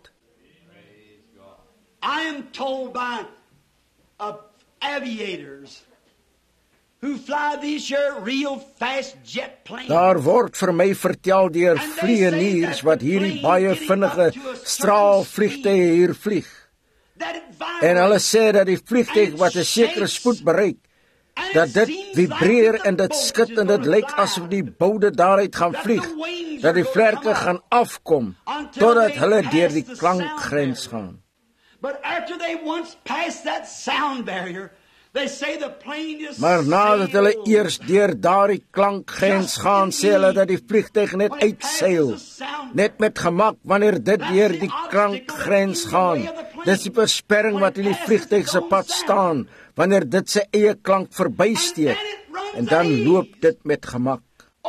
I am told by uh, aviators who fly these here real fast jet planes. Daar word vir my vertel deur vlieëniers wat hierdie baie vinnige straalvliegtuie hier vlieg. En hulle sê dat die vliegtuig wat 'n sekere spoed bereik, dat dit vibreer en dit skud en dit lyk asof die boude daaruit gaan vlieg, dat die vlerke gaan afkom totdat hulle deur die klankgrens gaan. But after they once pass that sound barrier, they say the plane is Maar nadat hulle eers deur daardie klankgrens gaan, sê hulle dat die vliegtuig net uitseil, net met gemak wanneer dit deur die klankgrens gaan. Dis die versperring wat in die vliegtuig se pad staan, wanneer dit sy eie klank verbysteek, en dan loop dit met gemak.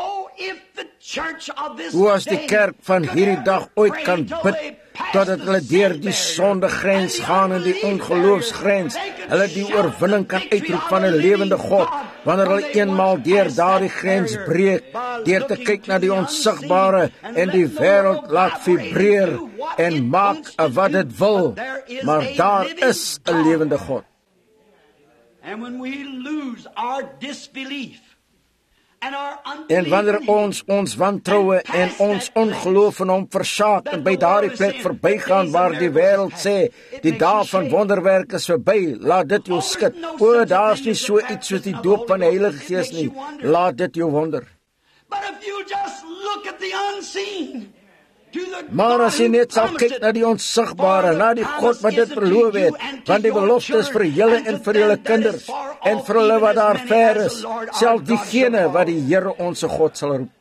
Hoe as die kerk van hierdie dag ooit kan bid, totdat hulle deur die sondegrens gaan en die ongeloofsgrens, hulle die oorwinning kan uitroep van 'n lewende God, wanneer hulle eenmaal deur daardie grens breek, deur te kyk na die onsigbare en die wêreld laat vibreer en maak wat dit wil, maar daar is 'n lewende God. And when we lose our disbelief, En wanneer ons ons wantroue en ons ongeloof in hom versaak en by daardie plek verbygaan waar die wêreld sê, die dae van wonderwerke is verby, laat dit jou skud. O, daar is nie so iets soos die doop van die Heilige Gees nie, laat dit jou wonder. Maar as jy net sal kyk na die onsigbare, na die God wat dit beloof het, want die belofte is vir julle en vir julle kinders, en vir hulle wat daar ver is, selfs diegene wat die Here onse God sal roep.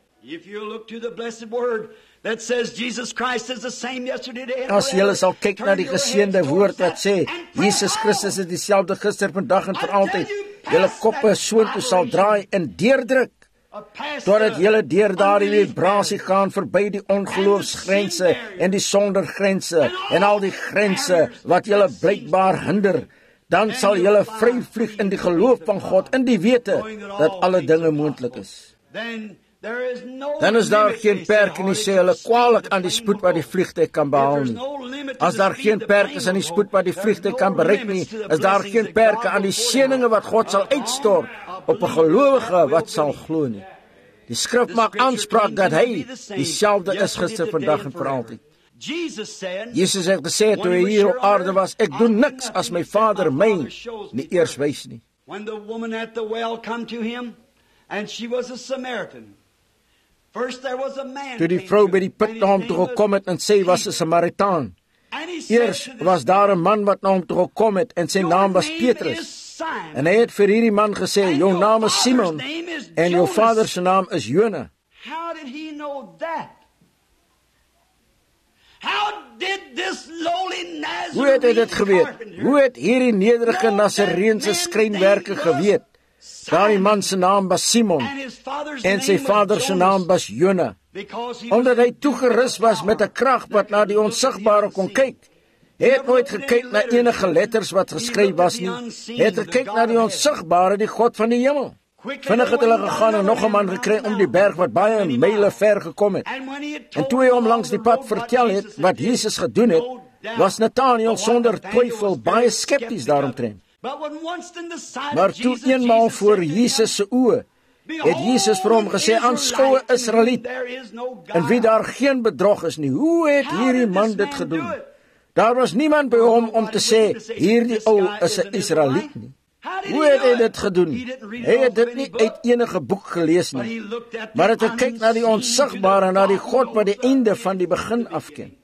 As julle sal kyk na die geseënde woord wat sê, Jesus Christus is dieselfde gister, vandag en vir altyd, julle koppe soontoe sal draai en deurdruk, totdat julle deur daardie vibrasie gaan verby die ongeloofsgrense en die sondergrense en al die grense wat julle blykbaar hinder, dan sal julle vry vlieg in die geloof van God, in die wete dat alle dinge moontlik is. Dan is daar geen perke nie, sê hulle, kwaliek aan die spoed wat die vliegtuig kan behaal nie. As daar geen perke is aan die spoed wat die vliegtuig kan bereik nie, is daar geen perke aan die seëninge wat God sal uitstort op 'n gelowige wat sal glo nie. Die skrif maak aanspraak dat hy dieselfde is gister, vandag en vir altyd. Jesus het gesê toe hy hier op aarde was, ek doen niks as my Vader my nie eers wys nie. When the woman at the well come to him, and she was a Samaritan. First there was a man. Toe die vrou by die put na hom toe gekom het en sê was 'n Samaritaan. Eers was daar 'n man wat na hom toe gekom het en sy naam was Petrus. En hy het vir hierdie man gesê, jou naam is Simon en jou vader se naam is Jona. How did he know that? How did this lowly Nazarene Hoe het hy dit geweet? Hoe het hierdie nederige Nasareense skrynwerker geweet? Daardie man se naam was Simon en sy vader se naam was Jona. Omdat hy toegerus was met 'n krag wat na die onsigbare kon kyk, het nooit gekyk na enige letters wat geskryf was nie, het gekyk na die onsigbare, die God van die hemel. Vinnig het hulle gegaan en nog 'n man gekry om die berg wat baie myle ver gekom het. En toe hy hom langs die pad vertel het wat Jesus gedoen het, was Nathanael sonder twyfel baie skepties daaromtrent. Maar toe eenmaal voor Jesus se oë, het Jesus vir hom gesê, aanskoue Israeliet, in wie daar geen bedrog is nie. Hoe het hierdie man dit gedoen? Daar was niemand by hom om te sê, hierdie ou is 'n Israeliet nie. Hoe het hy dit gedoen? Hy het dit nie uit enige boek gelees nie, maar het gekyk na die onsigbare, na die God wat die einde van die begin afken.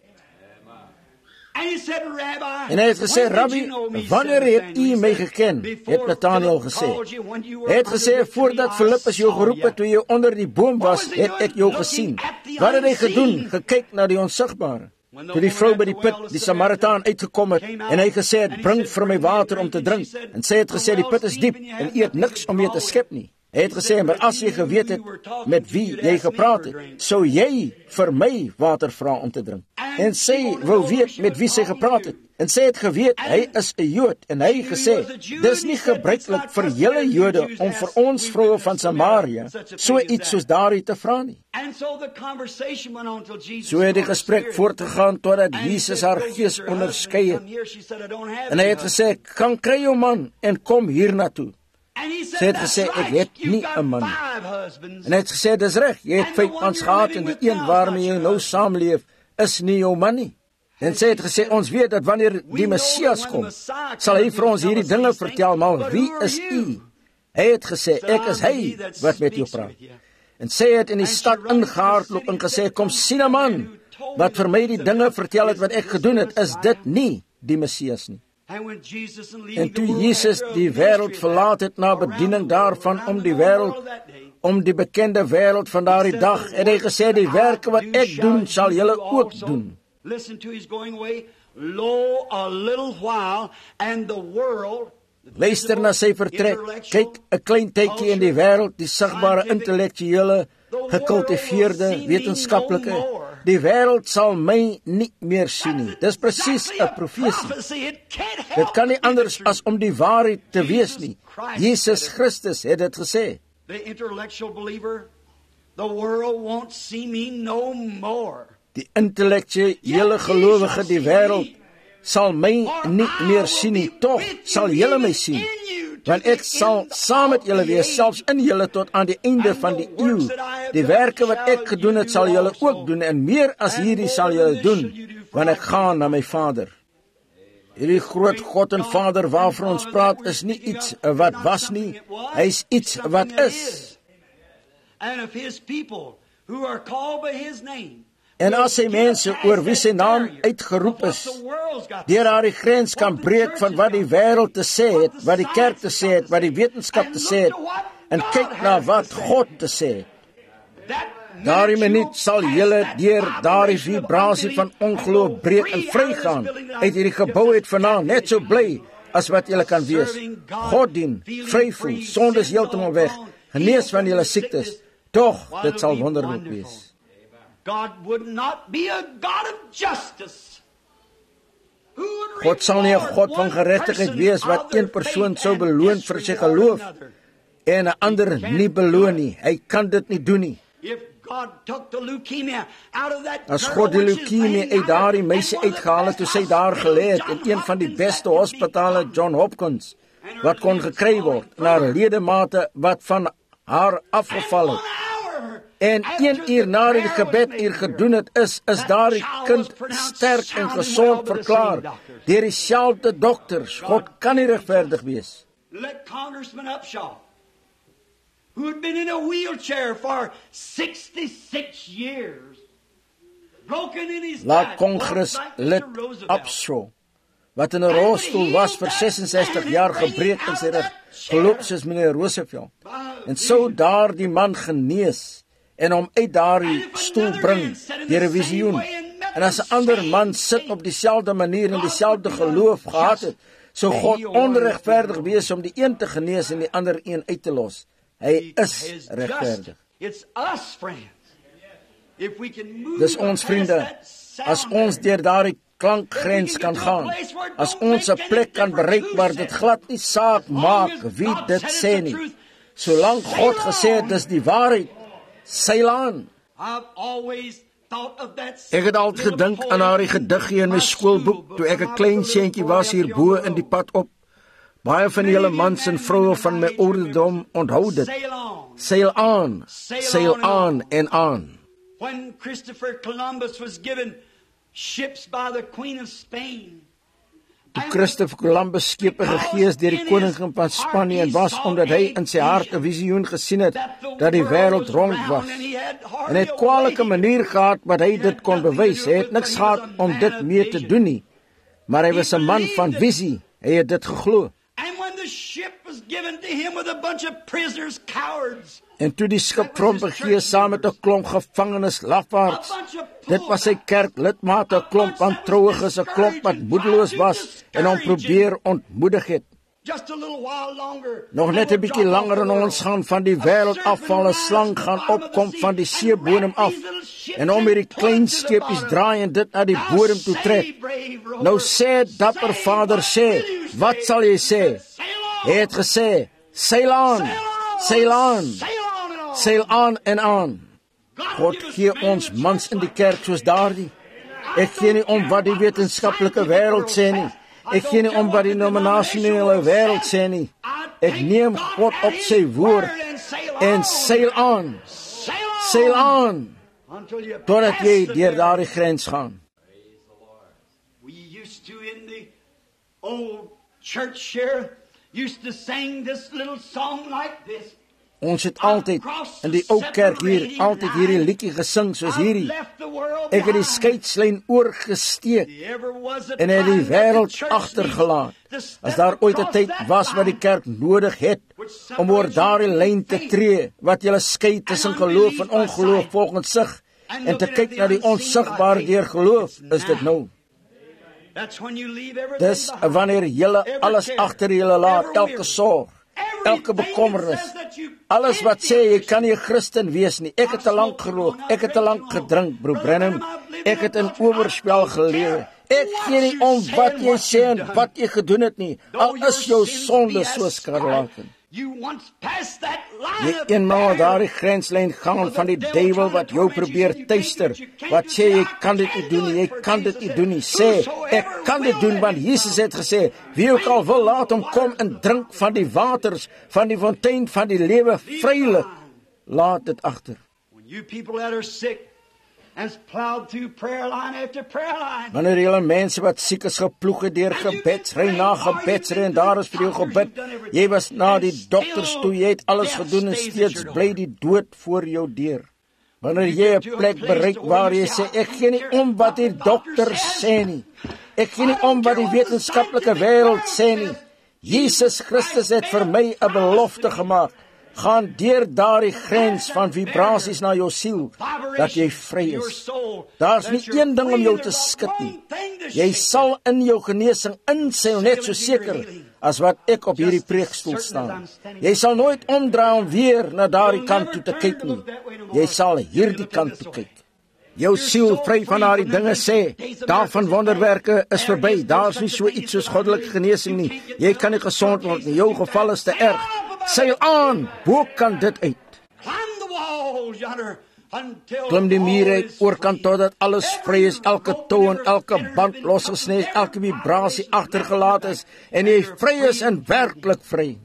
En hy het gesê, Rabbi, wanneer het u my geken? Het Nathanael gesê. Hy het gesê, voordat Filippus jou geroep het, toe jy onder die boom was, het ek jou gesien. Wat het hy gedoen? Gekyk na die onsigbare. Toe die vrou by die put, die Samaritaan, uitgekom het, en hy gesê het, bring vir my water om te drink. En sy het gesê, die put is diep, en u het niks om mee te skep nie. Hy het gesê, maar as jy geweet het met wie jy gepraat het, sou jy vir my water vra om te drink. En sy wou weet met wie sy gepraat het. En sy het geweet, hy is 'n Jood. En hy gesê, dis nie gebruiklik vir julle Jode om vir ons vroue van Samaria so iets soos daardie te vra nie. So het die gesprek voortgegaan totdat Jesus haar gees onderskei het. En hy het gesê, kan kry jou man en kom hier na toe. Sy het gesê, ek het nie 'n man nie. En hy het gesê, dis reg, jy het vyf mans gehad en die een waarmee jy nou saamleef, is nie jou man nie. En sy het gesê, ons weet dat wanneer die Messias kom, sal hy vir ons hierdie dinge vertel, maar wie is u? Hy het gesê, ek is hy wat met jou praat. En sy het in die stad ingehardloop en gesê, kom sien 'n man, wat vir my die dinge vertel het wat ek gedoen het, is dit nie die Messias nie. En toe Jesus die wêreld verlaat het na bediening daarvan om die wêreld, om die bekende wêreld van daardie dag, het hy gesê, die werke wat ek doen, sal julle ook doen. Luister na sy vertrek, kyk, 'n klein tydjie in die wêreld, die sigbare intellektuele, gekultiveerde, wetenskaplike, die wêreld sal my nie meer sien nie. Dis presies 'n profesie. Dit kan nie anders as om die waarheid te wees nie. Jesus Christus het dit gesê. Die intellektuele gelowige, die wêreld, sal my nie meer sien nie. Tog sal julle my sien. Want ek sal saam met julle wees, selfs in julle tot aan die einde van die eeu. Die werke wat ek gedoen het, sal julle ook doen, en meer as hierdie sal julle doen, want ek gaan na my Vader. Hierdie groot God en Vader waarvan ons praat, is nie iets wat was nie, hy is iets wat is. En as hy mense oor wie sy naam uitgeroep is, deur haar die grens kan breek van wat die wêreld te sê het, wat die kerk te sê het, wat die wetenskap te sê het, en kyk na wat God te sê het. Daardie minuut sal julle deur daardie vibrasie van ongeloof breek en vrygaan uit hierdie gebou uit vanaand, net so bly as wat julle kan wees. God dien, vry voel, sondes heeltemal weg, genees van julle siektes. Tog, dit sal wonderlik wees. God sal nie 'n God van geregtigheid wees wat een persoon sou beloon vir sy geloof en 'n ander nie beloon nie. Hy kan dit nie doen nie. As God die leukemie uit daardie meisie uitgehaal het toe sy daar gelê het in een van die beste hospitale, John Hopkins, wat kon gekry word, en haar ledemate wat van haar afgeval het, en een uur na die gebed hier gedoen het, is, is daardie kind sterk en gesond verklaar, deur dieselfde dokters. God kan nie regverdig wees. Let Congressman Upshaw, who had been in a wheelchair for sixty-six years, broken in his Laat Kongres lid Upshaw, wat in 'n rolstoel was vir sesensestig jaar, gebreek in sy rug, geloop soos meneer Roosevelt, en sou daar die man genees en hom uit daardie stoel bring deur 'n visioen. En as 'n ander man sit op dieselfde manier en dieselfde geloof gehad het, Sou God onregverdig wees om die een te genees en die ander een uit te los? Hy is regverdig. Dis ons vriende, as ons deur daardie klankgrens kan gaan, as ons 'n plek kan bereik waar dit glad nie saak maak wie dit sê nie, solank God gesê het dis die waarheid, seil aan. Ek het altyd gedink aan daardie gediggie in my skoolboek toe ek 'n klein seentjie was hier bo in die pad op. Baie van julle mans en vroue van my ouderdom onthou dit. Seil aan, seil aan en aan. When Christopher Columbus was given ships by the Queen of Spain. Toe Christopher Columbus skepe gegee is deur die koningin van Spanje en was omdat hy in sy hart 'n visioen gesien het dat die wêreld rond was. En hy het kwalike manier gehad wat hy dit kon bewys. Hy het niks gehad om dit mee te doen nie. Maar hy was 'n man van visie. Hy het dit geglo. En toe die skip gegee saam met 'n klomp gevangenes lafaards. Dit was sy kerklidmate, 'n klomp wantrouiges, 'n klomp wat moedeloos was en hom probeer ontmoedig het. Nog net 'n bietjie langer en ons gaan van die wêreld afval, 'n slang gaan opkom van die seebodem af en om hierdie klein skepies draai en dit na die bodem toe trek. Nou sê dapper Vader sê, wat sal jy sê? Hy het gesê, seil aan, seil aan, seil aan en aan. God gee ons mans in die kerk soos daardie. Ek gee nie om wat die wetenskaplike wêreld sê nie. Ek gee nie om wat die denominasionele wêreld sê nie. Ek neem God op sy woord en seil aan, seil aan, totdat jy deur daardie grens gaan. We used to in the old church here used to sing this little song like this. Ons het altyd in die ou kerk hier altyd hierdie liedjie gesing soos hierdie. Ek het die skeidslyn oorgesteek en het die wêreld agtergelaat. As daar ooit 'n tyd was wat die kerk nodig het om oor daardie lyn te tree wat julle skei tussen geloof en ongeloof volgens sig en te kyk na die onsigbare deur geloof, is dit nou. Dis wanneer julle alles agter julle laat, elke sorg, elke bekommernis, alles wat sê jy kan nie 'n Christen wees nie. Ek het te lank gerook, ek het te lank gedrink, broer Branham, ek het in oorspel gelewe. Ek gee nie om wat jy sê en wat jy gedoen het nie, al is jou sonde so skarlaken. Jy eenmaal daardie grenslyn gaan van die duiwel wat jou probeer tuister, wat sê jy kan dit nie doen nie, jy kan dit nie doen nie, sê ek kan dit doen want Jesus het gesê, wie ook al wil laat hom kom en drink van die waters van die fontein van die lewe vrylik, laat dit agter. Wanneer julle mense wat siek is geploeg het deur gebedsry na gebedsry en daar is vir jou gebid, jy was na die dokters toe, jy het alles gedoen en steeds bly die dood voor jou deur. Wanneer jy 'n plek bereik waar jy sê, ek gee nie om wat die dokters sê nie, ek gee nie om wat die wetenskaplike wêreld sê nie, Jesus Christus het vir my 'n belofte gemaak, gaan deur daardie grens van vibrasies na jou siel, dat jy vry is. Daar's nie een ding om jou te skud nie. Jy sal in jou genesing inseil net so seker as wat ek op hierdie preekstoel staan. Jy sal nooit omdraai om weer na daardie kant toe te kyk nie. Jy sal hierdie kant toe kyk. Jou siel vry van daardie dinge sê, daarvan wonderwerke is verby. Daar's nie so iets soos goddelike genesing nie. Jy kan nie gesond word nie. Jou geval is te erg. Seil aan, hoe kan dit uit? Klim die muur uit, oorkant totdat alles vry is, elke tou en elke band losgesny is, elke vibrasie agtergelaat is, en jy vry is en werklik vry.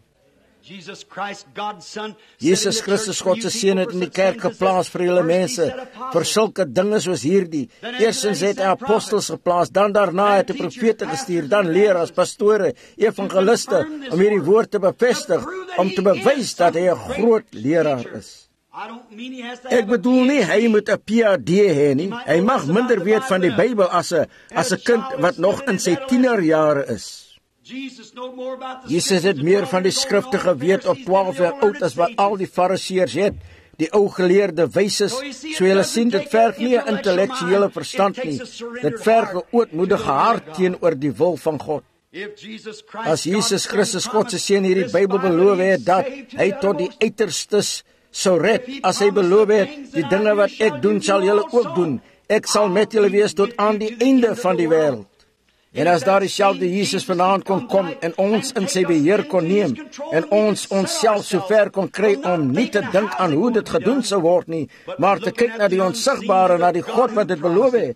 Jesus Christus, God se seun, het in die kerk geplaas vir julle mense, vir sulke dinge soos hierdie. Eerstens het hy apostels geplaas, dan daarna het hy profete gestuur, dan leraars, pastore, evangeliste, om hierdie woord te bevestig, om te bewys dat hy 'n groot leraar is. Ek bedoel nie, hy moet 'n P H D hê nie, hy mag minder weet van die Bybel as 'n as 'n kind wat nog in sy tienerjare is. Jesus het meer van die skrifte geweet op twaalf jaar oud as wat al die fariseërs het, die ou geleerde wyses, so julle sien dit verg nie 'n intellektuele verstand nie, dit verg 'n ootmoedige hart teenoor die wil van God. As Jesus Christus God se seun hierdie Bybel beloof het dat hy tot die uiterstes sou red, as hy beloof het, die dinge wat ek doen sal julle ook doen. Ek sal met julle wees tot aan die einde van die wêreld. En as daar dieselfde Jesus vanaand kon kom en ons in sy beheer kon neem en ons onsself so ver kon kry om nie te dink aan hoe dit gedoen sou word nie, maar te kyk na die onsigbare, na die God wat dit beloof het.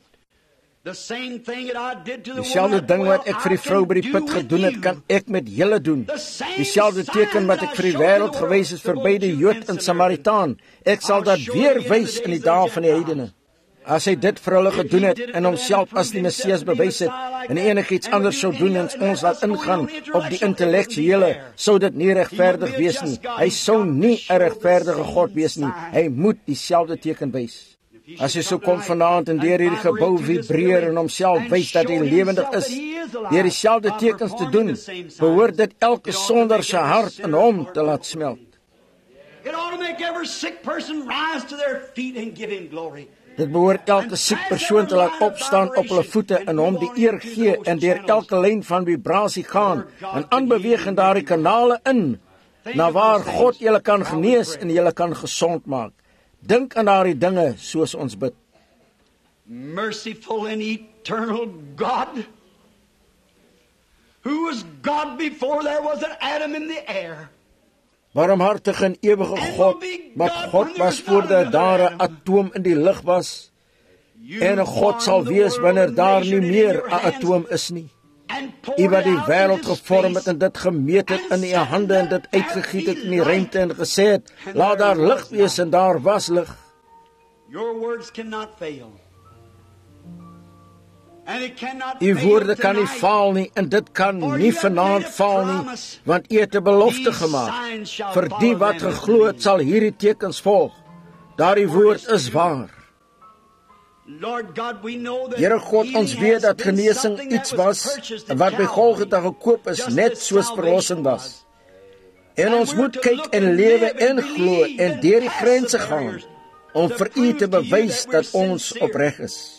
Dieselfde ding wat ek vir die vrou by die put gedoen het, kan ek met julle doen. Dieselfde teken wat ek vir die wêreld gewys het verby die Jood en Samaritaan, ek sal dat weer wys in die dae van die heidene. As hy dit vir hulle gedoen het en homself as die Messias bewys het en enigiets anders sou doen en ons laat ingaan op die intellektuele, sou dit nie regverdig wees nie. Hy sou nie 'n regverdige God wees nie. Hy moet dieselfde teken wys. As hy sou kom vanaand en deur hierdie gebou vibreer en homself wys dat hy lewendig is, deur dieselfde tekens te doen, behoort dit elke sondaar se hart in hom te laat smelt. It ought to make every sick person rise to their feet and give him glory. Dit behoort elke siek persoon te laat opstaan op hulle voete en hom die eer gee en deur elke lyn van vibrasie gaan en aanbeweeg in daardie kanale in, na waar God julle kan genees en julle kan gesond maak. Dink aan daardie dinge soos ons bid. Merciful and eternal God, who was God before there was an atom in the air. Barmhartige en ewige God, wat God was voordat daar 'n atoom in die lug was, en 'n God sal wees wanneer daar nie meer 'n atoom is nie. U wat die wêreld gevorm het en dit gemeet het in u hande en dit uitgegiet het in die ruimte en gesê het, laat daar lig wees en daar was lig. Your words cannot fail. U woorde kan nie faal nie en dit kan nie vanaand faal nie, want u het 'n belofte gemaak. Vir die wat geglo het sal hierdie tekens volg. Daardie woord is waar. Here God, ons weet dat genesing iets was wat by Golgotha gekoop is, net soos verlossing was. En ons moet kyk en lewe en glo en deur die grense gaan om vir u te bewys dat ons opreg is.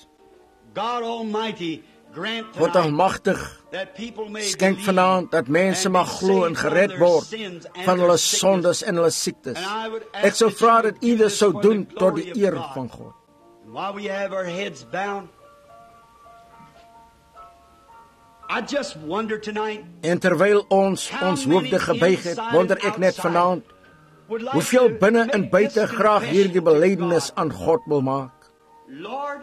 God almagtig, skenk vanaand dat mense mag glo en gered word van hulle sondes en hulle siektes. Ek sou vra dat u dit sou doen tot die eer van God. While we have our heads bowed, I just wonder tonight. En terwyl ons ons hoofde gebuig het, wonder ek net vanaand, hoeveel binne en buite graag hierdie belydenis aan God wil maak. Lord,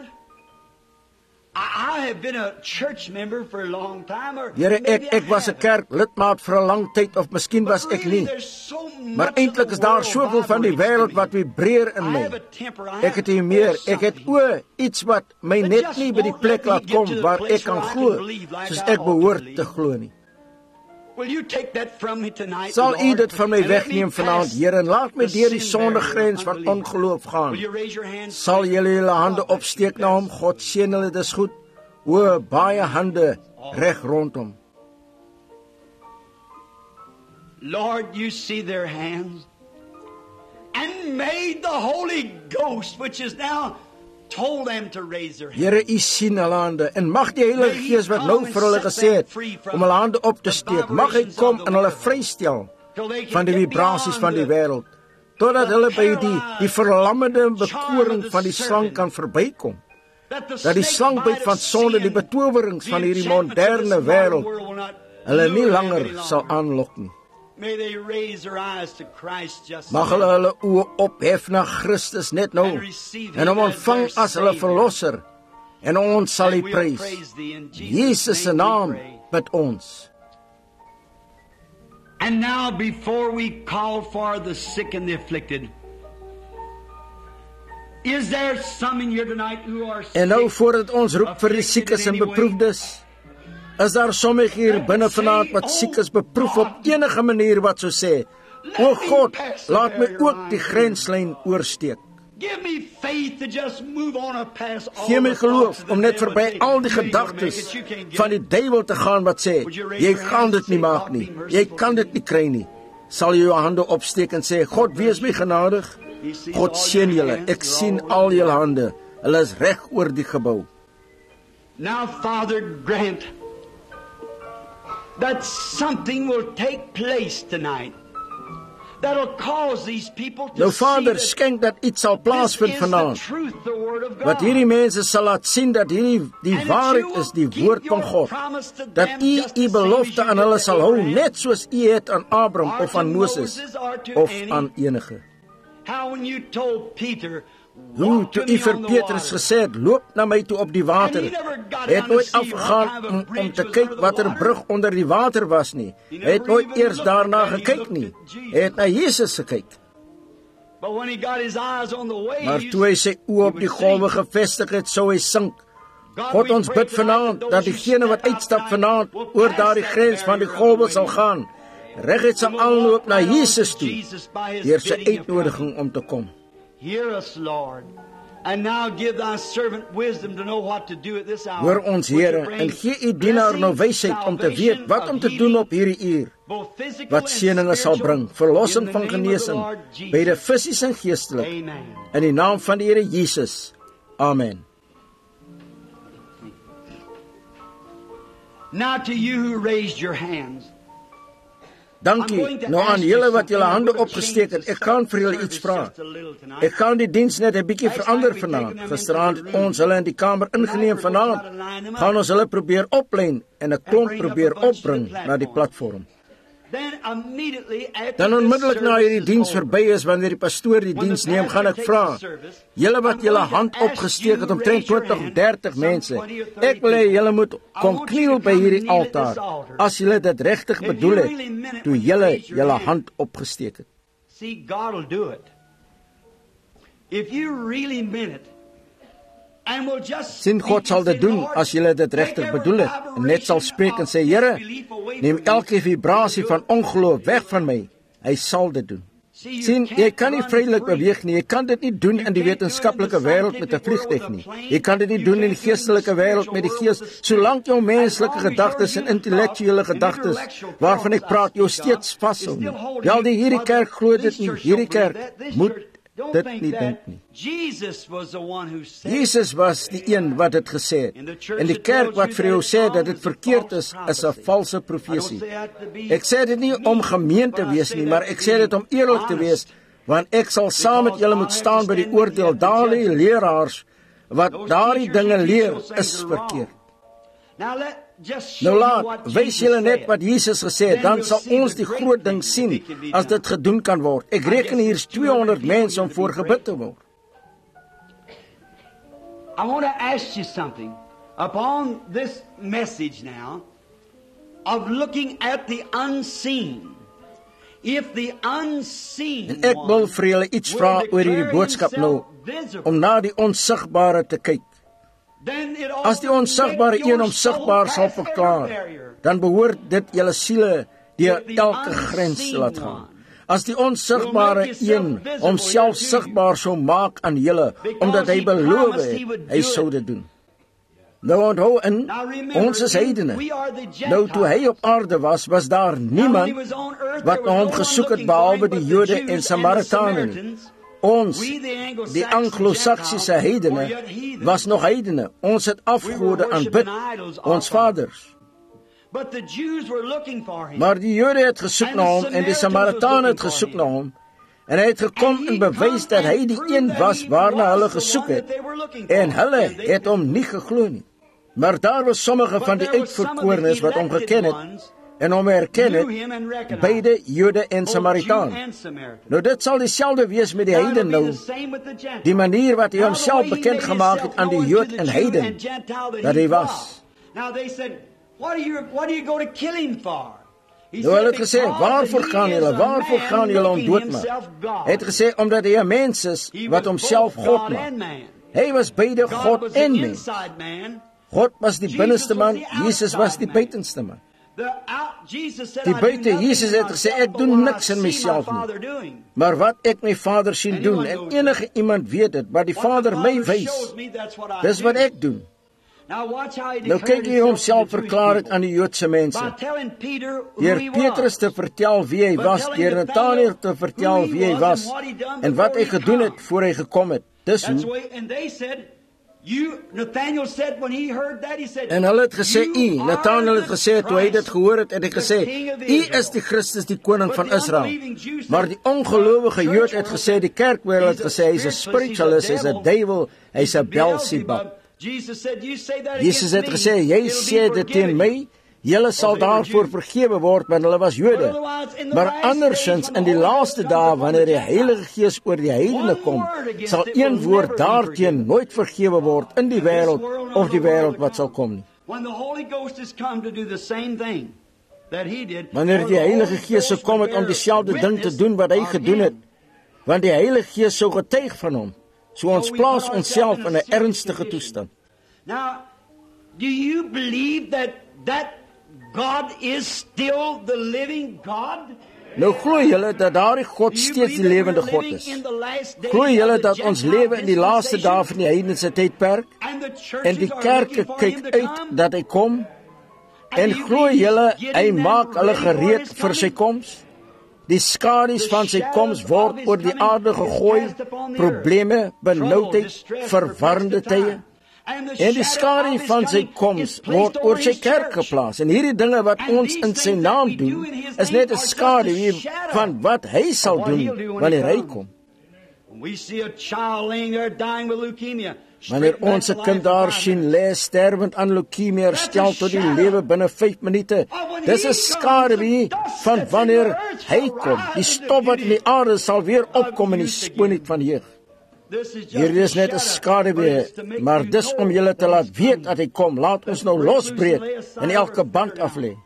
I have been a church member for a long time, or Here, ek ek was 'n kerklidmaat vir 'n lang tyd, of miskien was ek nie. Maar eintlik is daar soveel van die wêreld wat vibreer in my. Ek het hier meer, ek het o, iets wat my net nie by die plek laat kom waar ek kan glo, soos ek behoort te glo nie. Sal u dit van my wegneem vanaand, Here, en laat my deur die sondegrens van ongeloof gaan. Sal julle julle hande opsteek na hom, God seën hulle, dis goed. O, baie hande reg rondom. Lord, you see their hands, and made the Holy Ghost, which is now told them to raise their hands. Here, u sien hulle hande, en mag die Heilige Gees wat nou vir hulle gesê het om hulle hande op te steek, mag hy kom en hulle vrystel van die vibrasies van die wêreld, totdat hulle by die, die verlammende bekoring van die slang kan verbykom. Dat die slangbyt van sonde, die betowerings van hierdie moderne wêreld, hulle nie langer sal aanlok nie. Mag hulle hulle oë ophef na Christus net nou en hom ontvang as hulle verlosser, en ons sal U prys. Jesus se naam bid ons. And now before we call for the sick and the afflicted, is there some in here tonight who are sick? En nou voordat ons roep vir die siekes en beproefdes, is daar sommige hier binne vanaand wat siek is, beproef op enige manier wat so sê, o God, laat my ook die grenslyn oorsteek. Gee my geloof om net verby al die gedagtes van die duiwel te gaan wat sê, jy gaan dit nie maak nie, jy kan dit nie kry nie. Sal jy jou hande opsteek en sê, God, wees my genadig. God seën julle, ek sien al julle hande, hulle is reg oor die gebou. Now, Father, grant that something will take place tonight that'll cause these people to Nou see Vader, that skenk dat iets sal this plaasvind is the vanaand, truth, the word of wat God. hierdie mense sal laat sien dat hierdie die And that waarheid you will is die keep woord your van God, promise to dat them U just the U same as belofte you aan did hulle to sal hou, Abraham, net soos U het aan Abraham or of aan to Moses Moses, or to of any. aan enige. How when you told Peter, Hoe walk toe to U me vir on the Petrus water, gesê het, loop na my toe op die water, And he never got hy het down to nooit see afgegaan what kind of om, a om bridge te was kyk under the wat er water. brug onder die water was nie. He Hy het never nooit even eers looked daarna at that, he gekyk looked nie. at Jesus. Hy het na Jesus gekyk. But when he got his eyes on the waves, Maar toe hy sy oë op die golwe gevestig het, sou hy sink. God, ons bid vanaand dat diegene wat uitstap vanaand oor daardie grens van die golwe sal gaan, reguit sal aanloop na Jesus toe, deur sy uitnodiging om te kom. Hear us, Lord. And now give thy servant wisdom to know what to do at this hour. Hoor ons, Here, en gee U dienaar nou wysheid om te weet wat om te doen op hierdie uur, wat seëninge sal bring, verlossing van genesing, beide fisies en geestelik, in die naam van die Here Jesus. Amen. Now to you who raised your hands. Dankie, nou aan julle wat julle hande opgesteek het, ek gaan vir julle iets vra. Ek gaan die diens net 'n bietjie verander vanaand. Gisteraand het ons hulle in die kamer ingeneem, vanaand gaan ons hulle probeer oplyn en 'n klomp probeer opbring na die platform. Dan onmiddellik na hierdie diens verby is, wanneer die pastoor die diens neem, gaan ek vra, julle wat julle hand opgesteek het, omtrent twintig of dertig mense, ek wil hê julle moet kom kniel by hierdie altaar, as julle dit regtig bedoel het, toe julle julle hand opgesteek het. See, God will do it. If you really meant it, and we'll just Sien, God sal dit doen as julle dit regtig bedoel het, en net sal spreek en sê, Here, neem elke vibrasie van ongeloof weg van my. Hy sal dit doen. Sien, jy kan nie vrylik beweeg nie. Jy kan dit nie doen in die wetenskaplike wêreld met 'n vliegtuig nie. Jy kan dit nie doen in die geestelike wêreld met die gees, solank jou menslike gedagtes en intellektuele gedagtes waarvan ek praat jou steeds vashou nie. Wel, die hierdie kerk glo dit nie. Hierdie kerk moet dit nie dink nie. Jesus was die een wat dit gesê het. En die kerk wat vir jou sê dat dit verkeerd is, is 'n valse profesie. Ek sê dit nie om gemeen te wees nie, maar ek sê dit om eerlik te wees, want ek sal saam met julle moet staan by die oordeel. Daardie leraars wat daardie dinge leer, is verkeerd. Nou laat, wys julle net wat Jesus gesê het, dan sal ons die groot ding sien as dit gedoen kan word. Ek reken hier is tweehonderd mense om voor gebid te word. I want to ask you something upon this message now of looking at the unseen. If the unseen En ek wil vir julle iets vra oor hierdie boodskap nou, om na die onsigbare te kyk. As die onsigbare een hom sigbaar sal verklaar, dan behoort dit julle siele deur elke grens te laat gaan. As die onsigbare een homself sigbaar sou maak aan julle, omdat hy beloof het, hy sou dit doen. Nou onthou in, ons is heidene. Nou toe hy op aarde was, was daar niemand wat na hom gesoek het, behalwe die Jode en Samaritane nie. Ons, die Anglo-Saksiese heidene, was nog heidene. Ons het afgode aanbid, ons vaders. Maar die Jode het gesoek na hom en die Samaritane het gesoek na hom. En hy het gekom en bewys dat hy die een was waarna hulle gesoek het. En hulle het hom nie geglo nie. Maar daar was sommige van die uitverkorenes wat hom geken het en hom herken het, beide Jode en Samaritaan. Nou dit sal dieselfde wees met die heiden nou, die manier wat hy homself bekend gemaak het aan die Jood en heiden, dat hy was. Nou hulle het gesê, waarvoor gaan julle, waarvoor gaan julle om doodmaak? Hy het gesê, omdat hy 'n mens is, wat homself God maak. Hy was beide God en mens. God was die binneste man, Jesus was die buitenste man. Die buite Jesus het gesê, ek doen niks in myself nie, maar wat ek my Vader sien doen, en enige iemand weet dit, wat die Vader my wys, dis wat ek doen. Nou kyk hy homself verklaar het aan die Joodse mense, deur Petrus te vertel wie hy was, deur Nathanael te vertel wie hy was, en wat hy gedoen het voor hy gekom het. Dis hoe. You, Nathaniel said when he heard that, he said, En hulle het gesê, u, "You Nathanael are het gesê, the toe hy dit Christ, gehoor het, het hy the gesê, King of u Israel." is die Christus, die koning But van the Israel. unbelieving Jews said, Maar die ongelowige the Jood church het world gesê, die kerkwêreld het he's a gesê, hy's 'n spiritualist, hy's 'n duiwel, hy's 'n Beelzebub. Jesus said, "You say that Jesus het against gesê, me, jy it'll sê be dit teen forgiven my, you." julle sal daarvoor vergewe word, want hulle was Jode. Maar andersins, in die laaste dae, wanneer die Heilige Gees oor die heidene kom, sal een woord daarteen nooit vergewe word in die wêreld of die wêreld wat sal kom nie. When the Holy Ghost has come to do the same thing that he did, Wanneer die Heilige Gees gekom het om dieselfde ding te doen wat hy gedoen het, want die Heilige Gees sou getuig van hom. So ons plaas onsself in 'n ernstige toestand. Now, do you believe that that God is still the living God? Nou glo julle dat daardie God steeds die lewende God is? Glo julle dat ons lewe in die laaste dae van die heidense tydperk en die kerke kyk uit dat hy kom? En glo julle hy maak hulle gereed vir sy koms? Die skadu's van sy koms word oor die aarde gegooi, probleme, benoudheid, verwarrende tye. En die skadu van sy koms word oor sy kerk geplaas. En hierdie dinge wat ons in sy naam doen, is net 'n skadu van wat hy sal doen wanneer hy kom. Wanneer ons 'n kind daar sien lê sterwend aan leukemie, herstel tot die lewe binne vyf minute, dis 'n skadu van wanneer hy kom. Die stof wat in die aarde sal weer opkom in die spoonheid van jeug. Hier is net 'n skaduwee, maar dis om julle te laat weet dat hy kom. Laat ons nou losbreek en elke band aflê.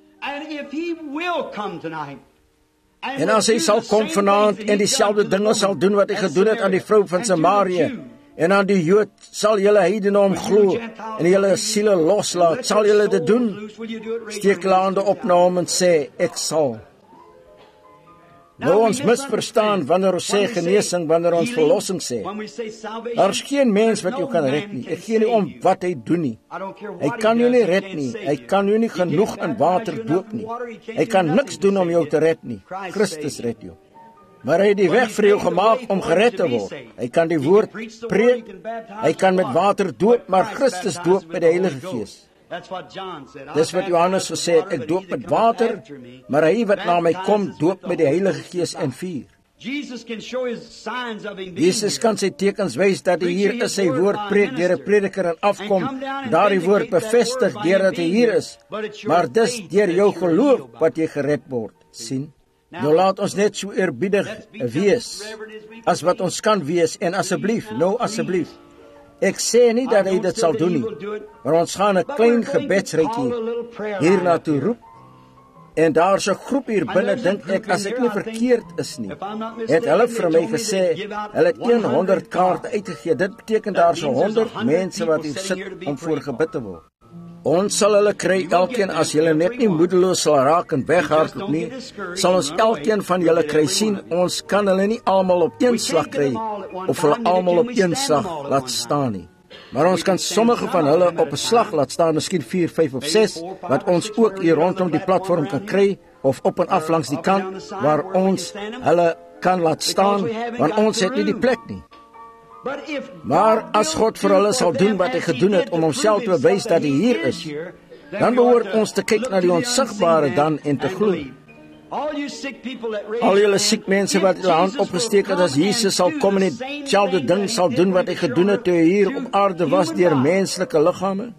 En as hy sal kom vanaand en dieselfde dinge sal doen wat hy gedoen het aan die vrou van Samaria en aan die Jood, sal julle heidene hom glo en julle siele loslaat, sal julle dit doen? Steek julle hande op na hom en sê, ek sal. Nou ons misverstaan wanneer ons sê genesing, wanneer ons verlossing sê. Daar is geen mens wat jou kan red nie. Ek gee nie om wat hy doen nie. Hy kan jou nie red nie. Hy kan jou nie genoeg in water doop nie. Hy kan niks doen om jou te red nie. Christus red jou. Maar hy het die weg vir jou gemaak om gered te word. Hy kan die woord preek, hy kan met water doop, maar Christus doop met die Heilige Gees. Dis wat Johannes gesê het, ek doop met water, maar hy wat na my kom, doop met die Heilige Gees en vuur. Jesus kan sy tekens wys dat hy hier is, sy woord preek deur 'n prediker en afkom, daardie woord bevestig deurdat hy hier is, maar dis deur jou geloof wat jy gered word, sien? Nou laat ons net so eerbiedig wees, as wat ons kan wees, en asseblief, nou asseblief, ek sê nie dat hy dit sal doen nie, maar ons gaan 'n klein gebedsrytjie hierna toe roep, en daar's 'n groep hier binne, dink ek, as ek nie verkeerd is nie, het hulle vir my gesê, hulle het honderd kaarte uitgegee, dit beteken daar's honderd mense wat hier sit om voor gebid te word. Ons sal hulle kry, elkeen, as julle net nie moedeloos sal raak en weghardloop nie, sal ons elkeen van julle kry sien, ons kan hulle nie almal op een slag kry, of hulle almal op een slag laat staan nie. Maar ons kan sommige van hulle op 'n slag laat staan, miskien vier, vyf of ses, wat ons ook hier rondom die platform kan kry, of op en af langs die kant, waar ons hulle kan laat staan, want ons het nie die plek nie. Maar as God vir hulle sal doen wat hy gedoen het om homself te bewys dat hy hier is, dan behoort ons te kyk na die onsigbare dan en te glo. Al julle siek mense wat hulle hand opgesteek het as Jesus sal kom en dieselfde ding sal doen wat hy gedoen het toe hy hier op aarde was deur menslike liggame.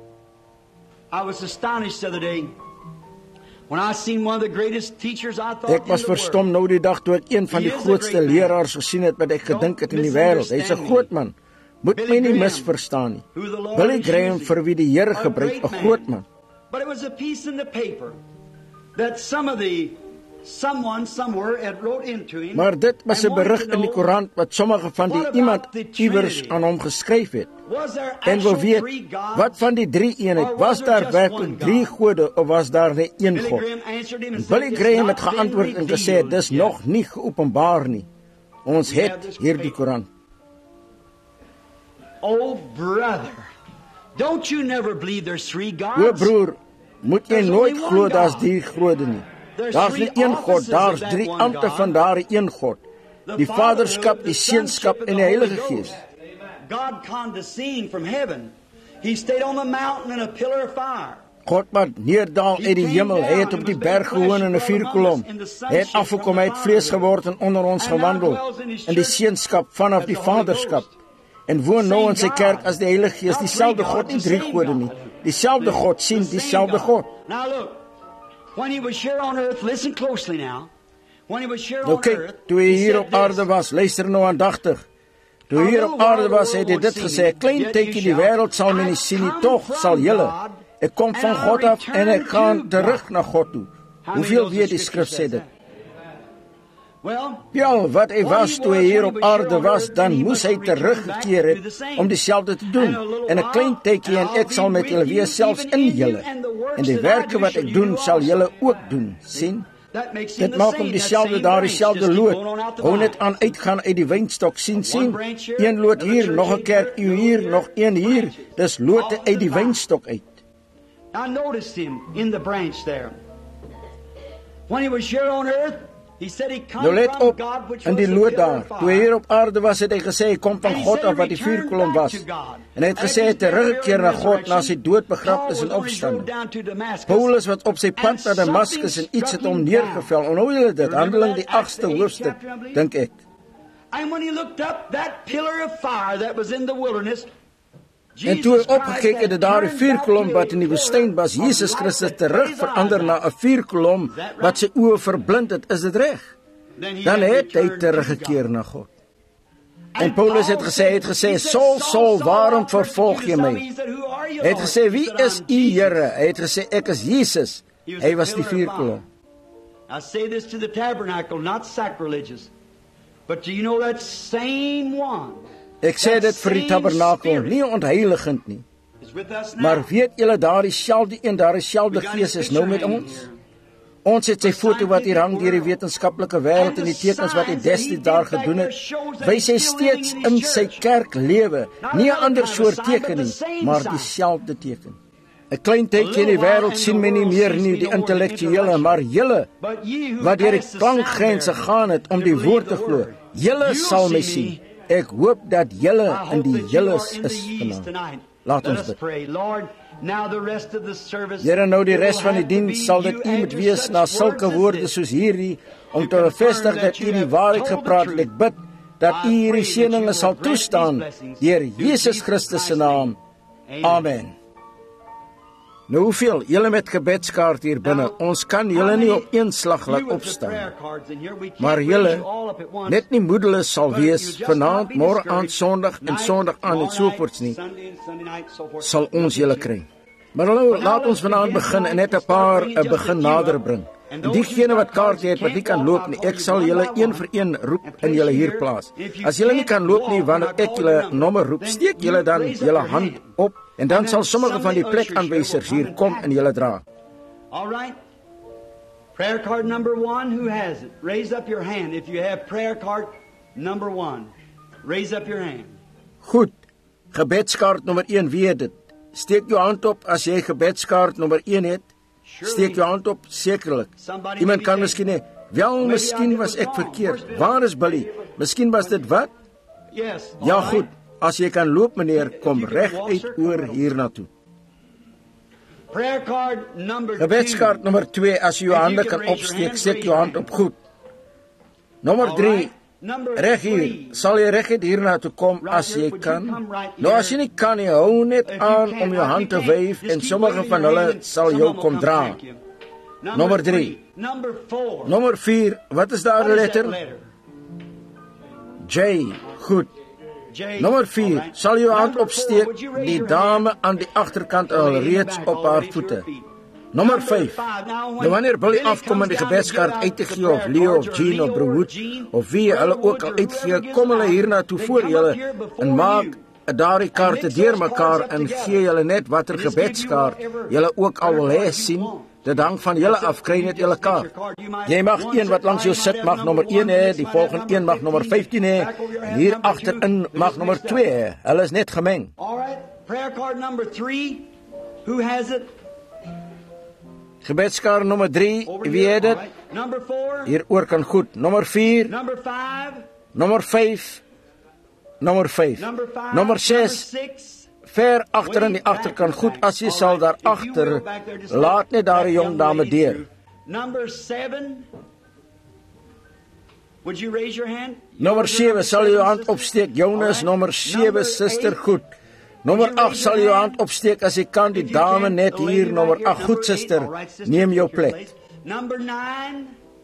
Ek was verstom nou die dag toe ek een van die grootste leraars gesien het wat ek gedink het in die wêreld. Hy's 'n groot man. Moet my nie misverstaan nie. Billy Graham, vir wie die Here gebruik, 'n groot man. But it was a piece in the paper that some of the someone somewhere had wrote into him. Maar dit was 'n berig in die koerant wat sommige van die iemand iewers aan hom geskryf het. En wil weet, wat van die drie eenheid, was daar werklik drie gode of was daar net een God? En Billy Graham het geantwoord en gesê, dis nog nie geopenbaar nie. Ons het hier die koerant. Oh brother, don't you never believe there's three gods? O broer, moet jy nooit glo daar's drie gode nie. Daar's nie een God, daar's drie ampte van daardie een God. Die Vaderskap, die Seunskap en die Heilige Gees. God condescending from heaven. He stayed on the mountain in a pillar of fire. God wat neerdaal uit die hemel, hy het op die berg gewoon in 'n vuurkolom. Hy het afgekom, hy het vlees geword en onder ons gewandel in die seunskap vanaf die vaderskap. En woon nou in sy kerk as die Heilige Gees, dieselfde God, nie drie gode nie. Dieselfde God sien, dieselfde God. Now look, when he was here on earth, listen closely now. When he was here Nou on kyk, earth, toe hy he hier said op aarde this. was, luister nou aandagtig. Toe hy hier op aarde was, het hy dit gesê, klein tydjie die wêreld sal my nie sien nie, tog sal julle. Ek kom van God af en ek gaan terug na God toe. Hoeveel weet die skrif sê dit? Ja, wat hy was toe hy hier op aarde was, dan moes hy teruggekeer het om dieselfde te doen. En 'n klein tydjie en ek sal met julle wees, selfs in julle. En die werke wat ek doen, sal julle ook doen, sien? Dit maak om dieselfde daar, dieselfde lood. Hou net aan uitgaan uit die wynstok, sien, sien. Een lood hier, nog 'n kerk, u hier, nog een hier. Dis lood uit die wynstok uit. I noticed him in the branch there. When he was here on earth, he said he come Nou let from op, God which in was die the lood pillar daar, of toe hy fire. hier op aarde was, het hy gesê, hy kom van God af wat die vuurkolom was. En hy het gesê, hy het teruggekeer na God, na sy dood, begrafnis en opstanding. Paulus wat op sy pad na Damaskus en iets het hom neergevel, onthou julle dit, Handeling die agste hoofstuk, dink ek. And when he looked up, that pillar of fire that was in the wilderness, En toe hy opgekyk het, het daar 'n vuurkolom wat in die woestyn was, Jesus Christus terug verander na 'n vuurkolom wat sy oë verblind het, is dit reg? Dan het hy teruggekeer na God. En Paulus het gesê, hy het gesê, Saul, Saul, waarom vervolg jy my? Hy het gesê, wie is u Here? Hy het gesê, ek is Jesus. Hy was die vuurkolom. I say this to the tabernacle, not sacrilegious, but do you know that same one? Ek sê dit vir die tabernakel, nie ontheiligend nie. Is with us now. Maar weet julle, daardie selfde een, daardie selfde Gees is nou met ons. Ons het sy foto wat hier hang deur die wetenskaplike wêreld en die tekens wat hy destyds daar gedoen het, wys hy steeds in sy kerk lewe, nie 'n ander soort teken nie, maar dieselfde teken. 'n Klein tydjie in die wêreld sien my nie meer nie die intellektuele, maar julle wat deur die klankgrense gaan het om die woord te glo, julle sal my sien. Ek hoop dat julle in die jilles is vanaand. Laat ons bid. Here, nou die res van die diens sal dit u moet wees na sulke woorde soos hierdie, om te bevestig dat u die waarheid gepraat het. Ek bid dat u hierdie seëninge sal toestaan deur Jesus Christus se naam. Amen. Nou hoeveel, julle met gebedskaart hier binne, ons kan julle nie op een slag laat opstaan. Maar julle, net nie moedeloos sal wees, vanaand, môre aand, Sondag en Sondag aan en sovoorts nie, sal ons julle kry. Maar nou, laat ons vanaand begin en net 'n paar 'n begin nader bring. En diegene wat kaart het wat nie kan loop nie, ek sal julle een vir een roep en julle hier plaas. As julle nie kan loop nie, wanneer ek julle nommer roep, steek julle dan julle hand op en dan sal sommige van die plekaanwysers hier kom en julle dra. All right. Prayer card number one, who has it? Raise up your hand if you have prayer card number one. Raise up your hand. Goed. Gebedskaart nommer een, wie het dit? Steek jou hand op as jy gebedskaart nommer een het. Steek jou hand op, sekerlik. Iemand kan miskien hê, wel, miskien was ek verkeerd. Waar is Billy? Miskien was dit wat? Ja, goed. As jy kan loop, meneer, kom reg uit oor hiernatoe. Gebedskaart nommer twee, as jy jou hande kan opsteek, steek jou hand op goed. Nommer drie, reg hier, sal jy reg uit hiernatoe kom as jy kan? Nou as jy nie kan, jy hou net aan om jou hand te wyf en sommige van hulle sal jou kom dra. Nommer drie. Nommer vier, wat is daar 'n letter? J, goed. Nommer vier, sal jou hand opsteek, die dame aan die agterkant al reeds op haar voete. Nommer vyf, nou wanneer Billy afkom in die gebedskaart uit te gee, of Leo, of Jean, of Browood, of wie hulle ook al uitgee, kom hulle hiernatoe voor julle en maak daardie kaarte deur mekaar en gee julle net watter gebedskaart julle ook al wil hê sien. Dit hang van julle af, kry net julle kaart. Jy mag een wat langs jou sit mag nommer een hê, die volgende een mag nommer vyftien hê, en hier agterin mag nommer twee hê. Hulle is net gemeng. Alright, prayer card number three, who has it? Gebedskaart nommer drie, wie het dit? Number four, Hier oor kan goed. Nommer vier, number five, nommer vyf, Nommer vyf. Nommer ses, ver agter in die agterkant. Goed, as jy sal daar agter, laat net daar 'n jong dame deur. Number seven. Would you raise your hand? Nommer sewe, sal jy jou hand opsteek. Jonas, nommer sewe, suster, goed. Nommer agt, sal jy jou hand opsteek as jy kan, die dame net hier, nommer agt. Goed, suster, neem jou plek. Number nine.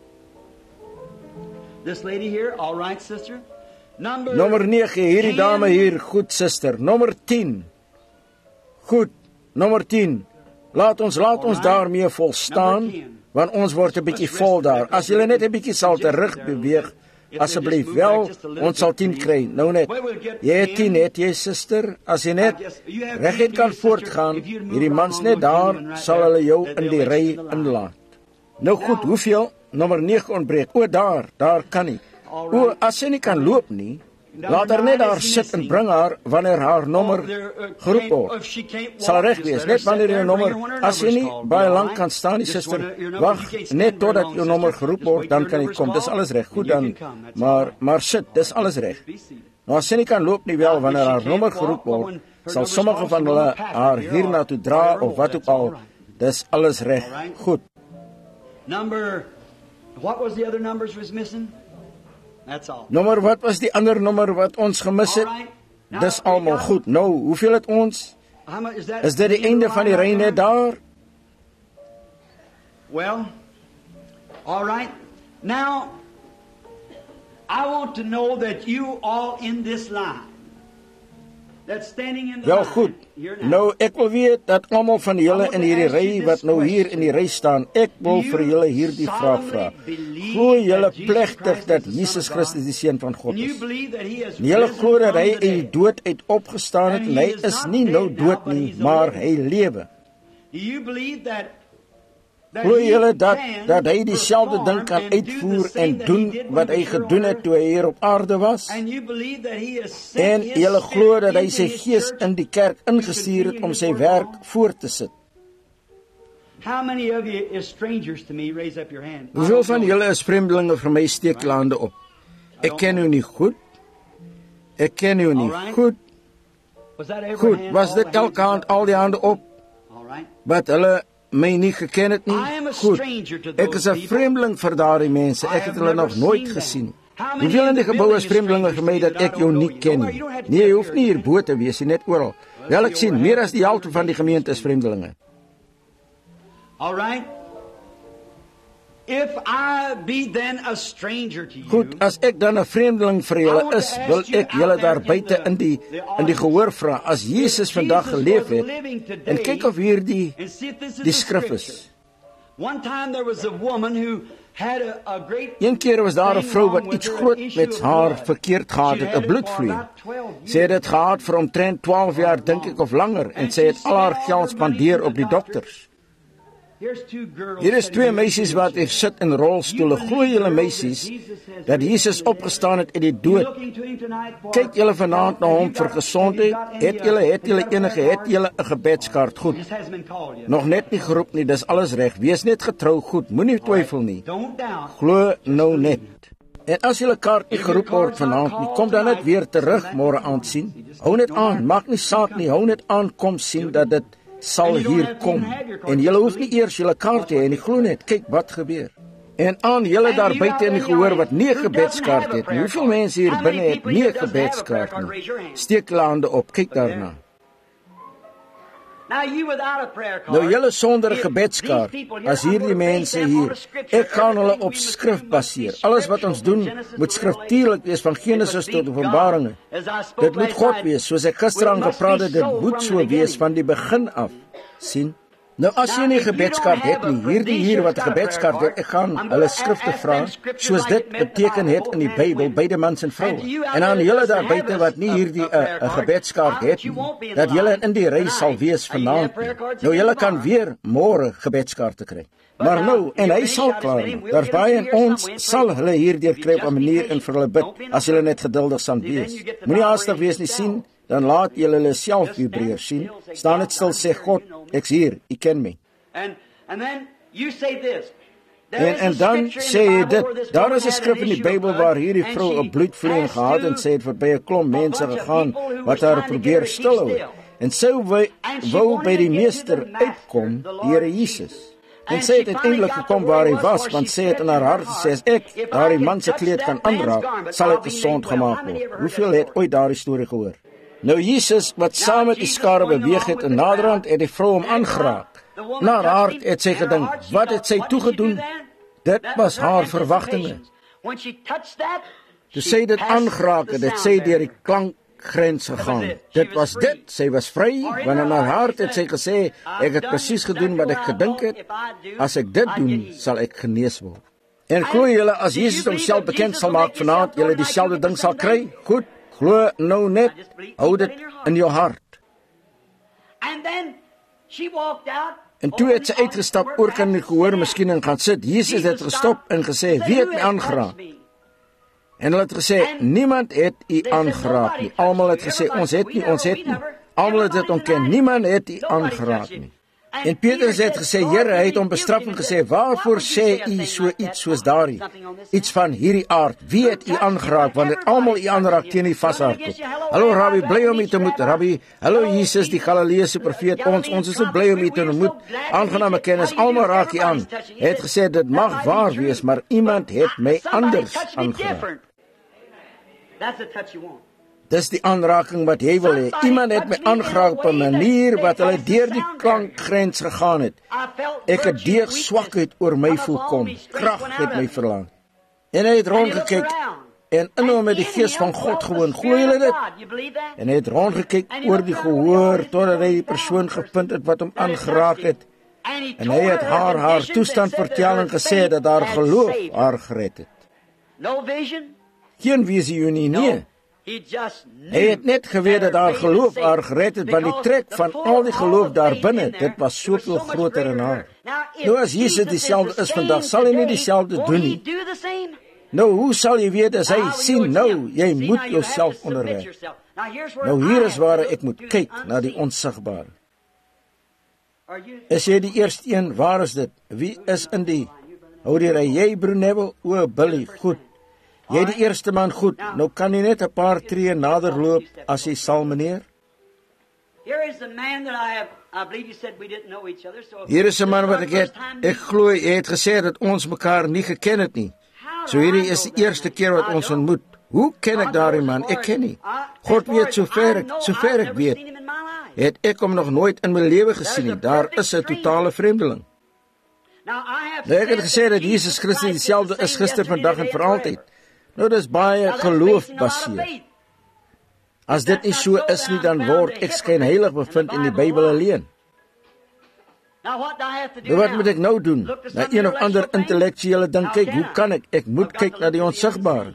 This lady here, all right, sister. Number Nommer nege, hierdie dame hier, goed, suster. Nommer tien. Goed, nommer tien. Laat ons, laat ons daarmee volstaan, want ons word 'n bietjie vol daar. As julle net 'n bietjie sal terug beweeg, asseblief wel, ons sal tien kry. Nou net. Jy het tien, het jy, suster? As jy net reguit kan voortgaan, hierdie mans net daar, sal hulle jou in die ry inlaat. Nou goed, hoeveel? Nommer nege ontbreek. O, daar, daar kan nie. O, as sy nie kan loop nie, laat haar net daar sit en bring haar wanneer haar nommer geroep word. Sal reg wees, net wanneer jou nommer, as jy nie baie lank kan staan nie, suster, wag net totdat jou nommer geroep word, dan kan jy kom. Dis alles reg. Goed dan, maar maar sit, dis alles reg. Nou as sy nie kan loop nie wel wanneer haar nommer geroep word, sal sommige van hulle haar hierna toe dra of wat ook al. Dis alles reg. Goed. Number, what was the other numbers was missing? That's all. Nommer, wat was die ander nommer wat ons gemis het? Dis almal goed. Nou, hoeveel het ons? Is dit die einde van die ry net daar? Well, all right. Now, I want to know that you all in this line, that's standing in the Wel line goed. here now. Nou, ek wil weet dat almal van julle in hierdie ry wat nou hier in die ry staan, ek wil vir julle hierdie vraag vra. Glo julle plegtig dat Jesus Christus die seun van God And you is? believe that he has En julle risen glo dat from hy the uit die dead. dood uit opgestaan het en hy is nie nou dood nie, maar hy lewe. Do you believe that Glo julle dat dat hy dieselfde ding kan uitvoer en doen wat hy gedoen het toe hy hier op aarde was? And you believe that he has En sent his julle glo dat hy into sy his gees church in die kerk ingestuur het om sy werk voort te sit. How many of you is strangers to me? Raise up your hand. Hoeveel van julle is vreemdelinge vir my? Steek julle hande op. Ek ken u nie goed. Ek ken u nie goed. Was that every Goed, hand, was all dit the elke hands? hand, al die hande op, All right. wat hulle my nie geken het nie? I am a Goed, stranger to those ek is 'n people. vreemdeling vir daardie mense. I Ek het have hulle nog never nooit seen gesien. them. How many Hoeveel in die in the gebou is building is vreemdelinge vir my strangers dat to ek you jou that I nie don't ken know? nie? You don't have to Nee, be jy up hoef here. nie hier bo te wees, nie net oral. Wel, ek sien meer as die helfte van die gemeente is vreemdelinge. All right. If I be then a stranger to you, Goed, as ek dan 'n vreemdeling vir julle is, wil ek julle daar buite in die in die gehoor vra, as Jesus vandag geleef het, en kyk of hierdie and see if this is die a skrif scripture. is. One time there was a woman who had a, a great Een keer was daar 'n thing vrou wrong wat with iets her, groot an issue met of haar blood. verkeerd gehad She het, had 'n it for bloedvloei. about twelve Sy het years. dit gehad vir omtrent twaalf jaar, dink ek, of langer, en sy het al haar geld spandeer op die dokters. Here's two girls Hier is sitting twee here. meisies wat hier sit in rolstoele. Glo julle meisies dat Jesus opgestaan het uit die You dood? looking to him tonight for- Kyk julle vanaand na hom vir gesondheid. Het julle het julle enige het julle 'n gebedskaart? Goed. Just hasn't been called yet. Nog net nie geroep nie, dis alles reg. Wees net getrou, goed. Moenie twyfel nie. Don't doubt. Glo nou net. En as julle kaart nie geroep word vanaand nie, kom dan net weer terug môre aand sien. Hou net aan, maak nie saak nie, hou net aan, kom sien dat dit sal hier kom. En julle hoef nie eers julle kaart te hê nie, glo net, kyk wat gebeur. En aan julle daar buite in die gehoor wat nie 'n gebedskaart het nie. Hoeveel mense hier binne het nie 'n gebedskaart nie? Steek julle hande op, kyk daarna. Now you without a prayer card. Nou julle sonder 'n if gebedskaart, these people here, as I'm hierdie gonna base mense them on hier, the scripture. ek gaan hulle Everything op we must skrif do must be baseer. Alles wat ons doen, scriptural, from moet Genesis to skriftuurlik wees, van Genesis tot Openbaringe. Dit moet God wees, soos ek gisteraan gepraat het, dit moet so wees van die begin af. sien? Nou as jy nie 'n gebedskaart het nie, hierdie hier wat 'n gebedskaart het, ek gaan hulle skrifte vra, soos dit beteken het in die Bybel, beide mans en vroue. En aan julle daar buite wat nie hierdie 'n 'n gebedskaart het nie, dat julle in die ry sal wees vanaand nie. Nou julle kan weer môre gebedskaarte kry. Maar nou, en hy sal klaar maak. Daar's baie en ons sal hulle hierdeur kry op 'n manier en vir hulle bid, as julle net geduldig sal wees. Moenie haastig wees nie, sien? Dan laat julle hulle self vibreer, sien? Staan net stil, sê God, ek's hier, U ken my. And and then you say this. En, en dan sê hy dit, daar is 'n skrif in die Bybel waar hierdie vrou 'n bloedvloeiing gehad en sy het verby 'n klomp mense gegaan wat haar probeer stilhou. En sou wy wou by die meester uitkom, die Here Jesus. En sy het uiteindelik gekom waar hy was, want sy het in haar hart gesê, as ek daardie man se kleed kan aanraak, sal ek gesond gemaak word. Hoeveel het ooit daardie storie gehoor? Nou Jesus, wat saam met die skare beweeg het en naderhand het die vrou hom aangeraak. In haar hart het sy gedink, wat het sy toegedoen? Dit was haar verwagtinge. Toe sy dit aangeraak het, het sy deur die klankgrens gegaan. Dit was dit, sy was vry, want in haar hart het sy gesê, ek het presies gedoen wat ek gedink het, as ek dit doen, sal ek genees word. En glo julle, as Jesus homself bekend sal maak vanaand, julle dieselfde ding sal kry? Goed, glo nou net, hou dit in jou hart. En toe het sy uitgestap, oor kan nie gehoor, miskien en gaan sit. Jesus het gestop en gesê, wie het my aangeraak? En hulle het gesê, niemand het u aangeraak nie. Almal het gesê, ons het nie, ons het nie. Almal het dit ontken, niemand het u aangeraak nie. En Petrus het gesê, Here, hy het hom bestraf en gesê, waarvoor sê u so iets soos daardie? Iets van hierdie aard. Wie het u aangeraak? Want het almal u aanraak teen die vashardloop. Hallo Rabbi, bly om u te ontmoet. Rabbi, hallo Jesus, die Galileese profeet. Ons, ons is so bly om u te ontmoet. Aangename kennis, almal raak u aan. Hy het gesê, dit mag waar wees, maar iemand het my anders aangeraak. Dis die aanraking wat jy wil hê. Iemand het my aangeraak op 'n manier wat hulle deur die klankgrens gegaan het. Ek het deeg swakheid oor my volkom. Krag het my verlang. En hy het rondgekyk en in hom het die gees van God gewoon. Glo julle dit? En hy het rondgekyk oor die gehoor totdat hy die persoon gevind het wat hom aangeraak het. En hy het haar haar toestand vertel en gesê dat haar geloof haar gered het. Geen visioenie nie. Hy het net geweet dat haar geloof haar gered het, want die trek van al die geloof daar binne, dit was soveel groter in haar. Nou as Jesus dieselfde is vandag, sal hy nie dieselfde doen nie. Nou hoe sal jy weet as hy sien, nou, jy moet jouself onderwerp. Nou hier is waar ek moet kyk na die onsigbare. Is jy die eerste een, waar is dit? Wie is in die? Hou die rij, jy broer Neville, o Billy, goed. Jy die eerste man goed, nou kan jy net 'n paar tree nader loop as jy sal, meneer. Hier is 'n man wat ek het, ek glo jy het gesê dat ons mekaar nie geken het nie. So hierdie is die eerste keer wat ons ontmoet. Hoe ken ek daardie man? Ek ken nie. God weet sover ek, sover ek weet, het ek hom nog nooit in my lewe gesien nie. Daar is 'n totale vreemdeling. Nou ek het gesê dat Jesus Christus dieselfde is gister, vandag en vir altyd. Nou, dis baie geloof baseer. As dit nie so is nie, dan word ek skynheilig bevind in die Bybel alleen. Nou, wat moet ek nou doen? Na een of ander intellektuele ding kyk, hoe kan ek? Ek moet kyk na die onsigbare.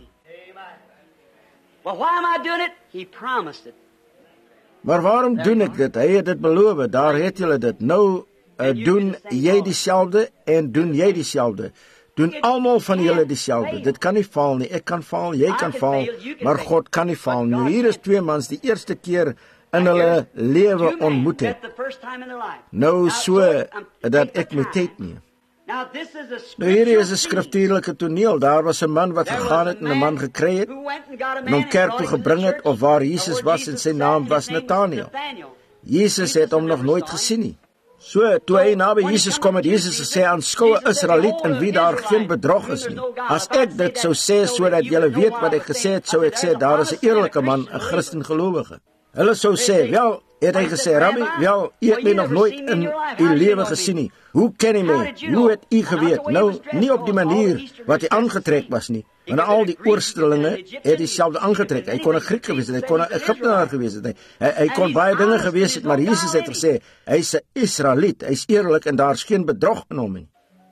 Maar waarom doen ek dit? Hy het dit beloof, daar het julle dit. Nou, uh, doen jy dieselfde en doen jy dieselfde. Doen almal van julle dieselfde. Dit kan nie faal nie. Ek kan faal, jy kan faal, maar God kan nie faal nie. Nou hier is twee mans die eerste keer in hulle lewe ontmoet het. Nou so dat ek moet tyd neem. Nou hier is 'n skriftuurlike toneel. Daar was 'n man wat gegaan het en 'n man gekry het en hom kerk toe gebring het, of waar Jesus was en sy naam was Nathanael. Jesus het hom nog nooit gesien nie. So, toe hy naby Jesus kom, het Jesus gesê, aanskou 'n Israeliet in wie daar geen bedrog is nie. As ek dit sou sê, sodat julle weet wat ek gesê het, sou ek sê, daar is 'n eerlike man, 'n Christen gelowige. Hulle sou sê, wel, het hy gesê, Rabbi, wel, u het my nog nooit in u lewe gesien nie. Hoe ken u my? Hoe het u geweet? Nou, nie op die manier wat hy aangetrek was nie. Want al die oorstellinge het dieselfde aangetrek. Hy kon 'n Griek gewees het, hy kon 'n Egiptenaar gewees het. Hy, hy, hy kon baie dinge gewees het, maar Jesus het gesê, hy's 'n Israeliet, hy's eerlik en daar's geen bedrog in hom nie.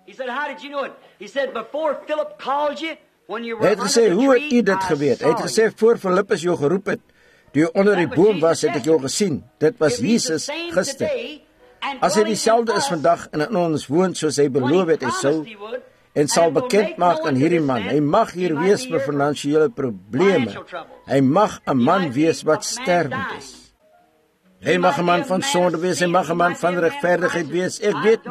Hy het gesê, hoe het u dit geweet? Hy het gesê, voor Filippus jou geroep het, toe jy onder die boom was, het ek jou gesien. Dit was Jesus gister. As hy dieselfde is vandag en in ons woon, soos hy beloof het, hy sou, en sal bekend maak aan hierdie man. Hy mag hier wees vir finansiële probleme. Hy mag 'n man wees wat sterwend is. Hy mag 'n man van sonde wees, hy mag 'n man van regverdigheid wees, ek weet nie.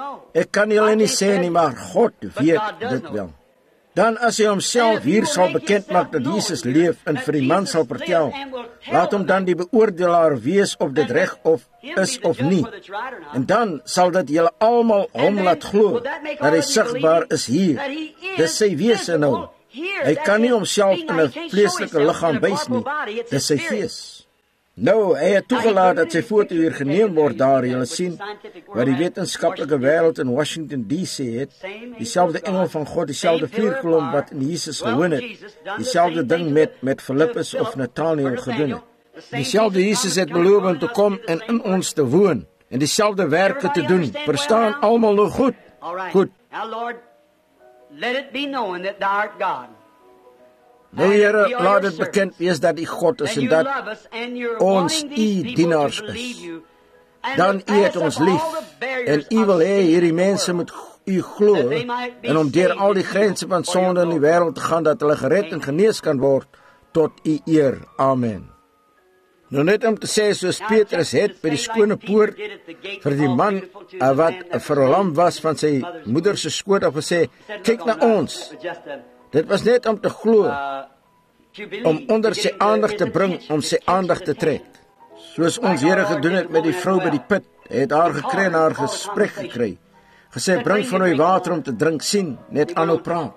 Ek kan julle nie sê nie, maar God weet dit wel. Dan as hy homself hier sal bekend maak dat Jesus leef en vir die man sal vertel, laat hom dan die beoordelaar wees of dit reg of is of nie. En dan sal dit julle almal hom laat glo dat hy sigbaar is hier. Dis sy wese nou. Hy kan nie homself in 'n vleeslike liggaam wys nie. Dis sy gees. Nou, hy het toegelaat dat sy foto hier geneem word daar. Julle sien wat die wetenskaplike wêreld in Washington D C het. Dieselfde engel van God, dieselfde vuurkolom wat in Jesus gewoon het. Dieselfde ding met met Filippus of Nathanael gedoen het. Dieselfde Jesus het beloof om te kom en in ons te woon en dieselfde werke te doen. Verstaan almal nog goed? Goed. Let it be known that thou art God. Nou Here, laat dit bekend wees dat U God is en dat ons U dienaars is. Dan U het ons lief en U wil hê hierdie mense moet U glo en om deur al die grense van sonde in die wêreld te gaan dat hulle gered en genees kan word tot U eer. Amen. Nou net om te sê soos Petrus het by die skone poort vir die man uh, wat uh, verlam was van sy moeder se skoot af gesê, kyk na ons. Dit was net om te glo, om onder sy aandag te bring, om sy aandag te trek. Soos ons Here gedoen het met die vrou by die put, hy het haar gekry en haar gesprek gekry. Gesê, bring van my water om te drink, sien, net aanhou praat.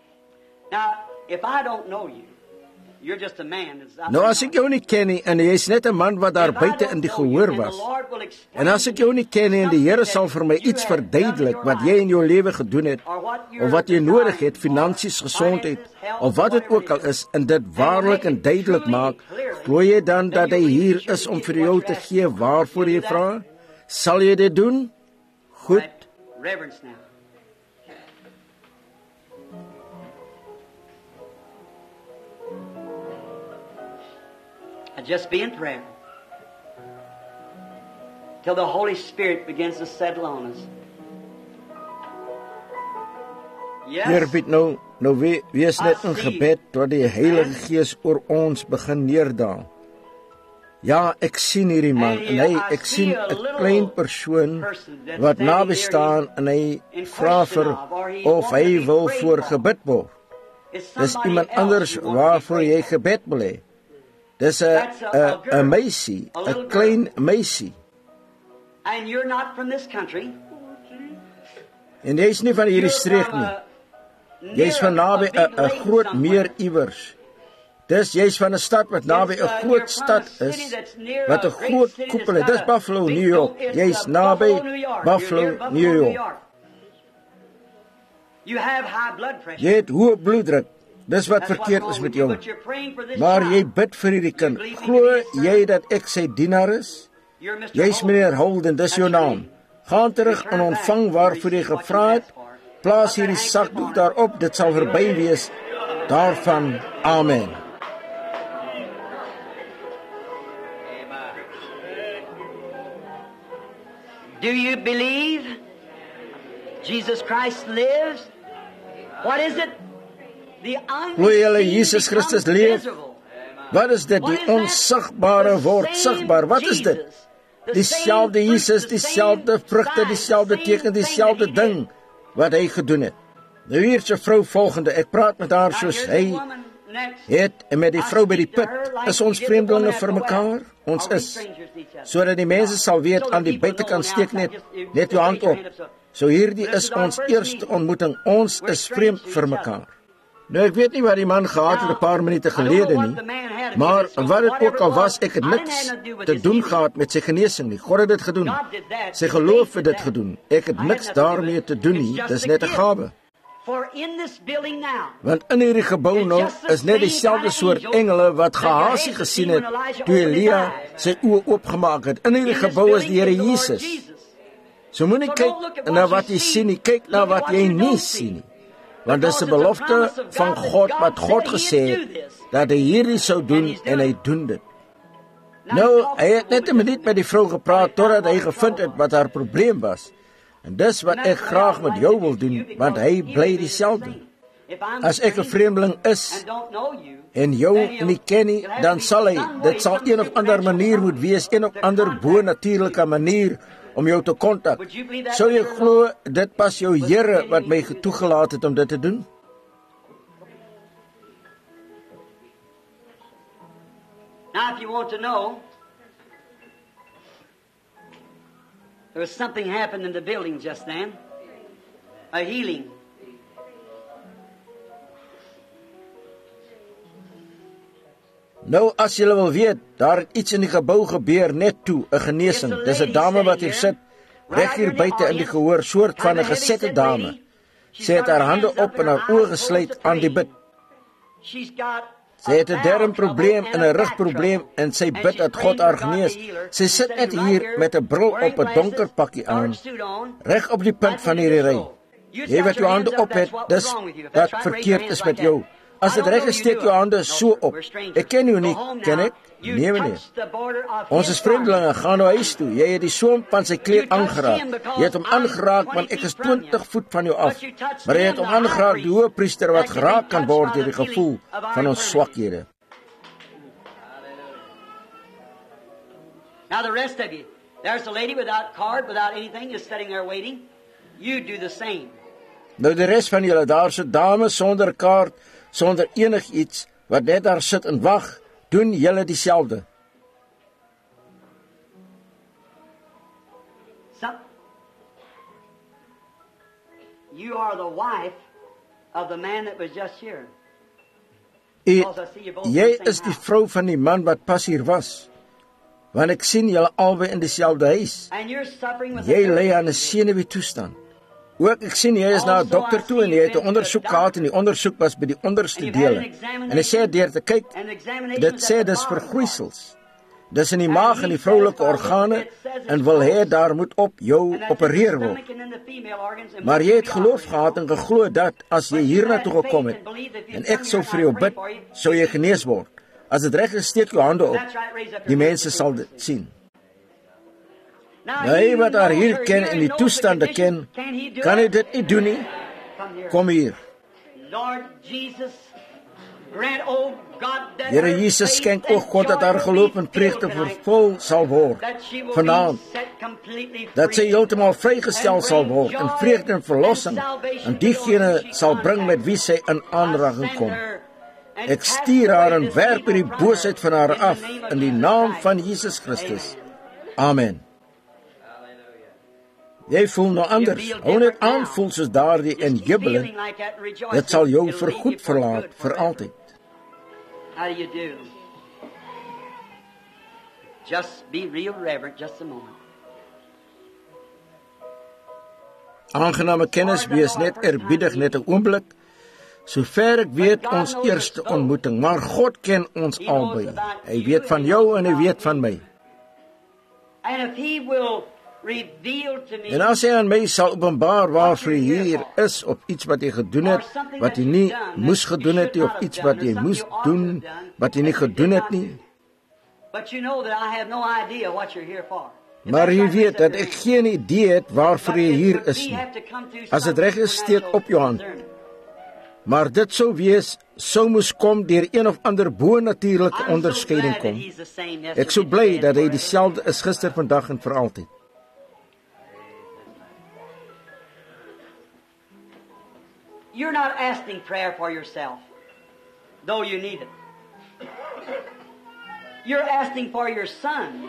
Nou as ek jou nie ken nie, en jy is net 'n man wat daar buite in die gehoor was, en as ek jou nie ken nie, en die Here sal vir my iets verduidelik, wat jy in jou lewe gedoen het, of wat jy nodig het, finansies, gesondheid, of wat dit ook al is, en dit waarlik en duidelik maak, glo jy dan dat hy hier is om vir jou te gee waarvoor jy vra? Sal jy dit doen? Goed. Just be in prayer till the Holy Spirit begins to settle on us. Heer, bid nou, nou we, wees net in gebed tot die Heilige Gees oor ons begin neerdaal. Ja, ek sien hierdie man en hy, ek sien 'n klein persoon wat naby staan en hy vra vir of hy wil voor gebid word. Dis iemand anders waarvoor jy gebed wil hê. Dis 'n 'n 'n meisie, 'n klein meisie. And you're not from this country. En jy is nie van hierdie streek nie. Jy is van naby 'n 'n groot meer iewers. Dis jy's van 'n stad wat naby 'n groot stad is wat 'n groot koepel het. Dis Buffalo, New York. Jy's naby Buffalo, New York. You have high blood pressure. Jy het hoë bloeddruk. Dis wat verkeerd is met jou. Maar jy bid vir hierdie kind. Glo jy dat ek sy dienaar is? Jy's meneer Holden, dis jou naam. Gaan terug en ontvang waarvoor jy gevra het. Plaas hierdie sakdoek daarop, dit sal verby wees. Daarvan, amen. Do you believe Jesus Christ lives? What is it? Glo julle Jesus Christus leef? Wat is dit? Die onsigbare word sigbaar. Wat is dit? Dieselfde Jesus, dieselfde vrugte, dieselfde teken, dieselfde ding wat hy gedoen het. Nou hier is 'n vrou volgende. Ek praat met haar soos hy het en met die vrou by die put. Is ons vreemdelinge vir mekaar? Ons is. Sodat die mense sal weet aan die buitekant steek net net jou hand op. So hierdie is ons eerste ontmoeting. Ons is vreemd vir mekaar. Nou ek weet nie wat die man gehad het 'n paar minute gelede nie, maar wat dit ook al was, ek het niks te doen gehad met sy genesing nie. God het dit gedoen. Sy geloof het dit gedoen. Ek het niks daarmee te doen nie. Dis net 'n gawe. Want in hierdie gebou nou is net dieselfde soort engele wat Gehasie gesien het toe Elia sy oë oopgemaak het. In hierdie gebou is die Here Jesus. So moenie kyk na wat jy sien nie, kyk na wat jy nie sien nie. Want dit is 'n belofte van God wat God gesê het dat hy hierdie sou doen en hy doen dit. Nou, hy het net 'n minuut met die vrou gepraat totdat hy gevind het wat haar probleem was. En dis wat ek graag met jou wil doen, want hy bly dieselfde. As ek 'n vreemdeling is en jou nie ken nie, dan sal hy, dit sal een of ander manier moet wees, een of ander bo-natuurlike manier om jou te kontak. Sou jy glo dit pas jou Here wat my toegelaat het om dit te doen? Now, if you want to know, there was something happened in the building just then. A healing. Nou, as julle wil weet, daar het iets in die gebou gebeur net toe, 'n genesing. Dis 'n dame wat hier sit, reg hier buite in die gehoor, soort van 'n gesette dame. Sy het haar hande op en haar oë gesluit aan die bid. Sy het 'n darmprobleem en 'n rugprobleem en sy bid dat God haar genees. Sy sit net hier met 'n bril op, 'n donker pakkie aan, reg op die punt van hierdie ry. Jy wat jou hande op het, dis wat verkeerd is met jou. As dit reg is, steek jou hande so op. Ek ken jou nie, ken ek? Nee, meneer. Ons is vriendelinge, gaan nou huis toe. Jy het die soem van sy kleed aangeraak. Jy het hom aangeraak, want ek is twintig voet van jou af. Maar jy het hom aangeraak, die hoëpriester wat geraak kan word deur die gevoel van ons swakhede. Now the rest of you, there's a lady without card, without anything, is sitting there waiting. You do the same. Nou die res van julle, daar so dame sonder kaart, sonder enig iets, wat net daar sit en wag, doen julle dieselfde. So, you are the wife of the man that was just here. E, jy is die vrou van die man wat pas hier was. Want ek sien julle albei in dieselfde huis. Jy lê aan 'n senuwee toestand. Ook ek sien jy is na 'n dokter toe en jy het 'n ondersoek gehad en die ondersoek was by die onderste dele. En hy sê deur te kyk, dit sê dis vergroeisels. Dis in die maag en die vroulike organe en wil hê daar moet op jou opereer word. Maar jy het geloof gehad en geglo dat as jy hiernatoe gekom het en ek sou vir jou bid, sou jy genees word. As dit reg is, steek jou hande op. Die mense sal dit sien. Jy wat haar hier ken en die toestande ken, kan hy dit nie doen nie? Kom hier. Here Jesus, skenk ook God dat haar geloof en vreugde vervul sal word vanaand, dat sy heeltemal vrygestel sal word in vreugde en verlossing en diegene sal bring met wie sy in aanraking kom. Ek stuur haar en werp die boosheid van haar af in die naam van Jesus Christus. Amen. Jy voel nou anders. Hou net aan voel soos daardie en jubel. Dit sal jou vergoed verlaat vir altyd. How do you do? Just be real reverent just a moment. Aangename kennis, wees net eerbiedig net 'n oomblik. Sover ek weet ons eerste ontmoeting, maar God ken ons albei. Hy weet van jou en hy weet van my. And if he will En as hy aan my sal openbaar waarvoor hy hier is, of iets wat hy gedoen het, wat hy nie moes gedoen het nie, of iets wat hy moes doen, wat hy nie gedoen het nie. Maar hy weet dat ek geen idee het waarvoor hy hier is nie. As dit reg is, steek op jou hand. Maar dit sou wees, sou moes kom deur een of ander bo-natuurlike onderskeiding kom. Ek sou bly dat hy dieselfde is gister, vandag en vir altyd. You're not asking prayer for yourself, though you need it. You're asking for your son.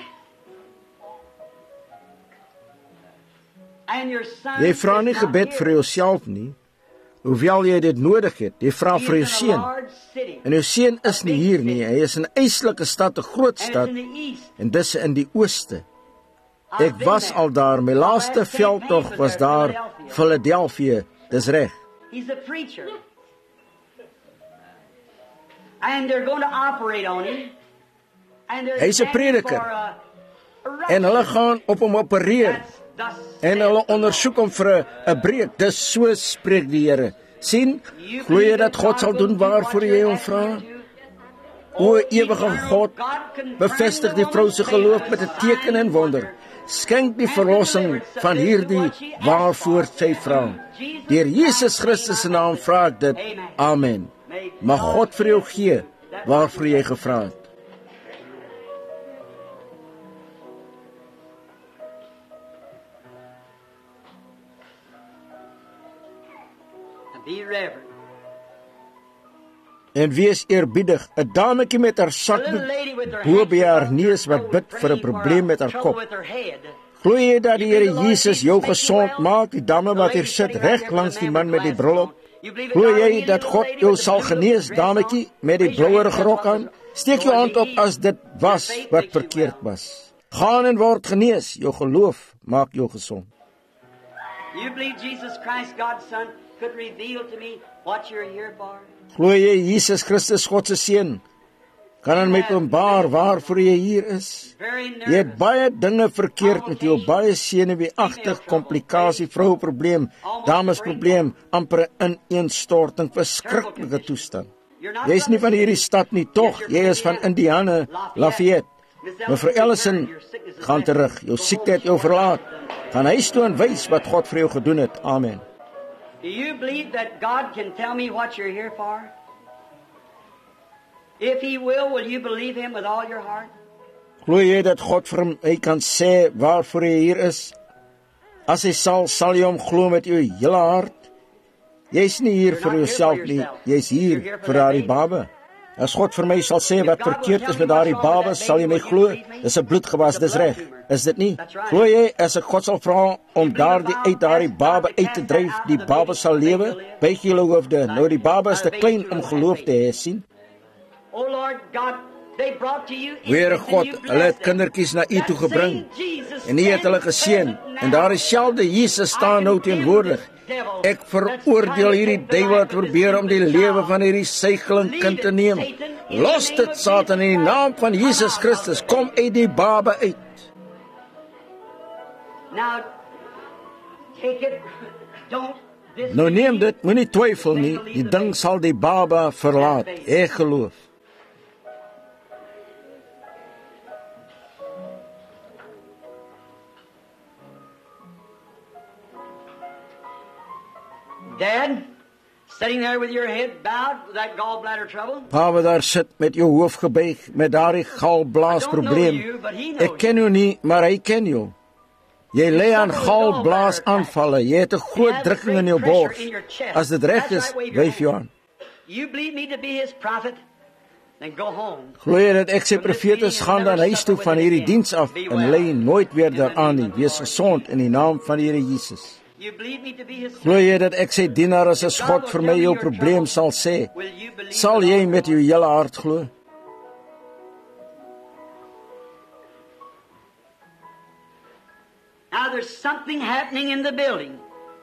And your son jy vra nie gebed vir jouself nie, hoewel jy dit nodig het. Jy vra vir jou seun. En jou seun is nie hier nie. Hy is in 'n eislike stad, 'n groot stad, en dis in die ooste. Ek was al daar. My laaste veldtog was daar, Philadelphia. Dis reg. He's a preacher. And they're going to operate on him. And they're Hy's 'n prediker. En hulle gaan op hom opereer. En hulle ondersoek hom vir 'n breek. Dis so spreek die Here. Sien, glo jy dat God sal doen waarvoor jy hom vra? O ewige God, bevestig die vrou se geloof met 'n teken en wonder. Skenk die verlossing van hierdie waarvoor sy vra. Deur Jesus Christus se naam vra ek dit. Amen. Mag God vir jou gee waarvoor jy gevra het. Be reverent. En wees eerbiedig. 'n Dametjie met haar sakdoek bo by haar neus wat bid vir 'n probleem met haar kop. Glo jy dat die Here Jesus jou gesond maak, die dame wat hier sit reg langs die man met die bril op? Glo jy dat God jou sal genees, dametjie met die blouerige rok aan? Steek jou hand op as dit was wat verkeerd was. Gaan en word genees. Jou geloof maak jou gesond. You believe Jesus Christ, God's Son, could reveal to me what you're here for? Glo jy Jesus Christus, God se seun, kan aan my openbaar waarvoor jy hier is? Jy het baie dinge verkeerd met jou, baie senuweeagtig, komplikasie, vrouprobleem, damesprobleem, amper 'n ineenstorting, verskriklike toestand. Jy is nie van hierdie stad nie, tog, jy is van Indiana, Lafayette. Mevrou Ellison, gaan terug, jou siekte het jou verlaat. Gaan huis toe en wys wat God vir jou gedoen het. Amen. Do you believe that God can tell me what you're here for? If He will, will you believe Him with all your heart? Glo jy dat God vir hom hy kan sê waarvoor jy hier is? As hy sal, sal jy hom glo met jou hele hart. Jy's nie hier vir jouself nie, jy's hier vir daardie baba. As God vir my sal sê wat verkeerd is met daardie baba, sal jy my glo? Dis 'n bloedgewas, dis reg. Is dit nie? Glo jy as ek God sal vra om daardie uit daardie baba uit te dryf, die baba sal lewe? Buig julle hoofde. Nou die baba is te klein om geloof te hê, sien? Oh Lord God, they brought to you. Here God, hulle het kindertjies na U toe gebring. En U het hulle geseën. En daar is selfde Jesus staan nou teenwoordig. Ek veroordeel hierdie duiwel wat probeer om die lewe van hierdie suigeling kind te neem. Los dit, Satan, in die naam van Jesus Christus. Kom uit die baba uit. Now, take it. Don't. Nou neem dit, moenie twyfel nie. Die ding sal die baba verlaat. Ek geloof. Dad, sitting there with your head bowed with that gallbladder trouble. Pa, daar sit met jou hoof gebuig met daardie galblaasprobleem. Ek ken jou nie, maar hy ken jou. Jy lê aan galblaasaanvalle. Jy het 'n groot drukking in jou bors. As dit reg is, wyf jou aan. You believe me to be His prophet? Then go home. Glo jy dat ek sy profeet is, gaan dan huis toe van hierdie diens af en lê nooit weer daaraan nie. Wees gesond in die naam van die Here Jesus. Glo jy dat ek sy dienaar is as God vir my jou probleem sal sê? Sal jy met jou hele hart glo? Now there's something happening in the building.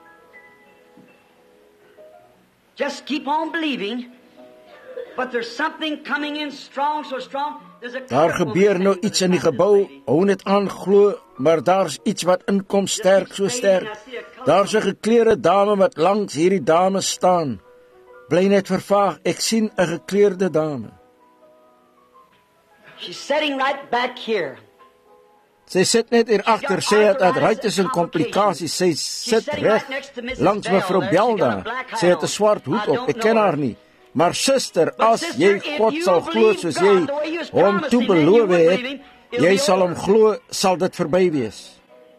Just keep on believing, but there's something coming in strong, so strong. Daar gebeur nou iets in die gebou. Hou net aan glo, maar daar's iets wat inkom sterk, so sterk. Daar's 'n gekleurde dame wat langs hierdie dame staan. Bly net vervaag, ek sien 'n gekleurde dame. She's sitting right back here. Sy sit net hier agter, sê het arthritis en komplikasies. Sy sit reg langs mevrou Belda. Sy het 'n swart hoed op, ek ken haar nie. Maar suster, as jy God sal glo soos jy hom toe beloof het, jy sal hom glo, sal dit verby wees.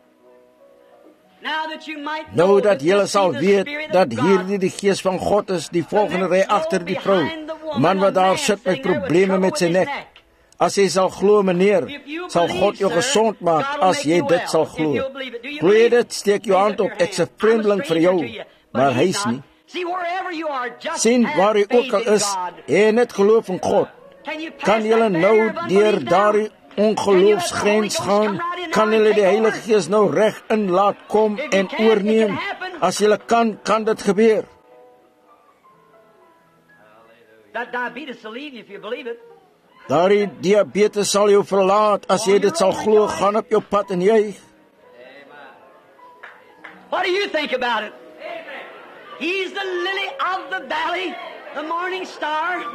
Nou dat julle sal weet dat hierdie die gees van God is, die volgende ry agter die vrou, 'n man wat daar sit met probleme met sy nek. As jy sal glo, meneer, sal God jou gesond maak as jy dit sal glo. Glo jy dit, steek jou hand op, ek's 'n vreemdeling vir jou, maar hy's nie. Sien waar jy ook al is, en net geloof in God. Kan julle nou deur daardie ongeloofsgrens gaan? Kan julle die Heilige Gees nou reg in laat kom en oorneem? As julle kan, kan dit gebeur. Daardie diabetes sal jou verlaat as jy dit sal glo. Gaan op jou pad en juig. What do you think about it? He's the lily of the valley, the morning star.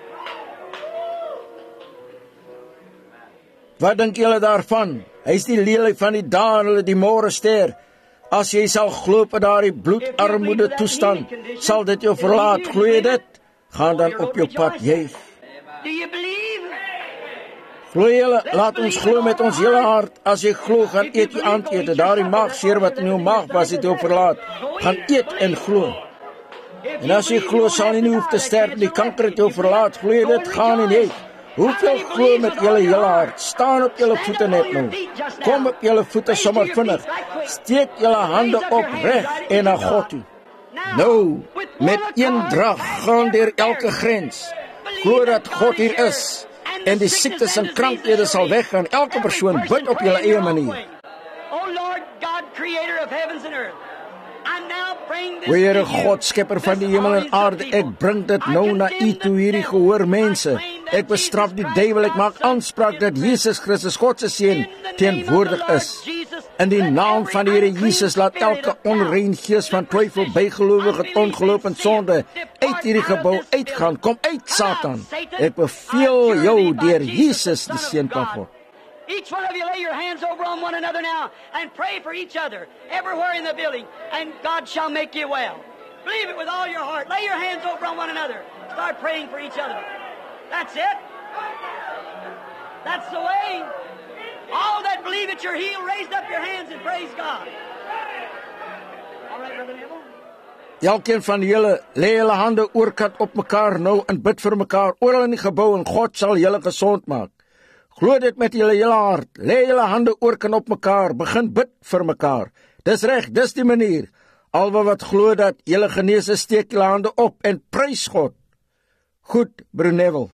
Wat dink julle daarvan? Hy's die lelie van die dae, die môre ster. As jy sal glo op daardie bloedarmoede toestand, sal dit jou verlaat. Glo jy dit? Gaan dan op jou pad juig. Do you believe? Glo julle, laat ons glo met ons hele hart. As jy glo, gaan eet jy aandete. Daardie maagseer wat in jou maag was, het jou verlaat. Gaan eet en glo. En as jy glo, sal jy nie hoef te sterf, die kanker het jou verlaat, glo jy dit, gaan en jy. Hoeveel glo met julle hele hart, staan op julle voete net nou, kom op julle voete sommer vinnig, steek julle hande op reg en na God toe. Nou, met een drag gaan deur elke grens, glo dat God hier is, en die siektes en krankhede sal weggaan, elke persoon bid op julle eie manier. O Here God, skepper van die hemel en aarde, ek bring dit nou na U toe, hierdie gehoor mense. Ek bestraf die duiwel, ek maak aanspraak dat Jesus Christus, God se seun, teenwoordig is. In die naam van die Here Jesus, laat elke onrein gees van twyfel, bygelowige, ongeloof en sonde uit hierdie gebou uitgaan. Kom uit, Satan. Ek beveel jou deur Jesus, die seun van God. Each one of you lay your hands over on one another now and pray for each other everywhere in the building, and God shall make you well. Believe it with all your heart. Lay your hands over on one another. Start praying for each other. That's it. That's the way. All that believe that you're healed, raise up your hands and praise God. All right, Brother Neville? Elkeen van julle lê julle hande oorkant op mekaar nou en bid vir mekaar oral in die gebou, en God sal julle gesond maak. Glo dit met julle hele hart, lê julle hande oorkant op mekaar, begin bid vir mekaar. Dis reg, dis die manier. Alwe wat glo dat julle genees is, steek julle hande op en prys God. Goed, Broer Neville.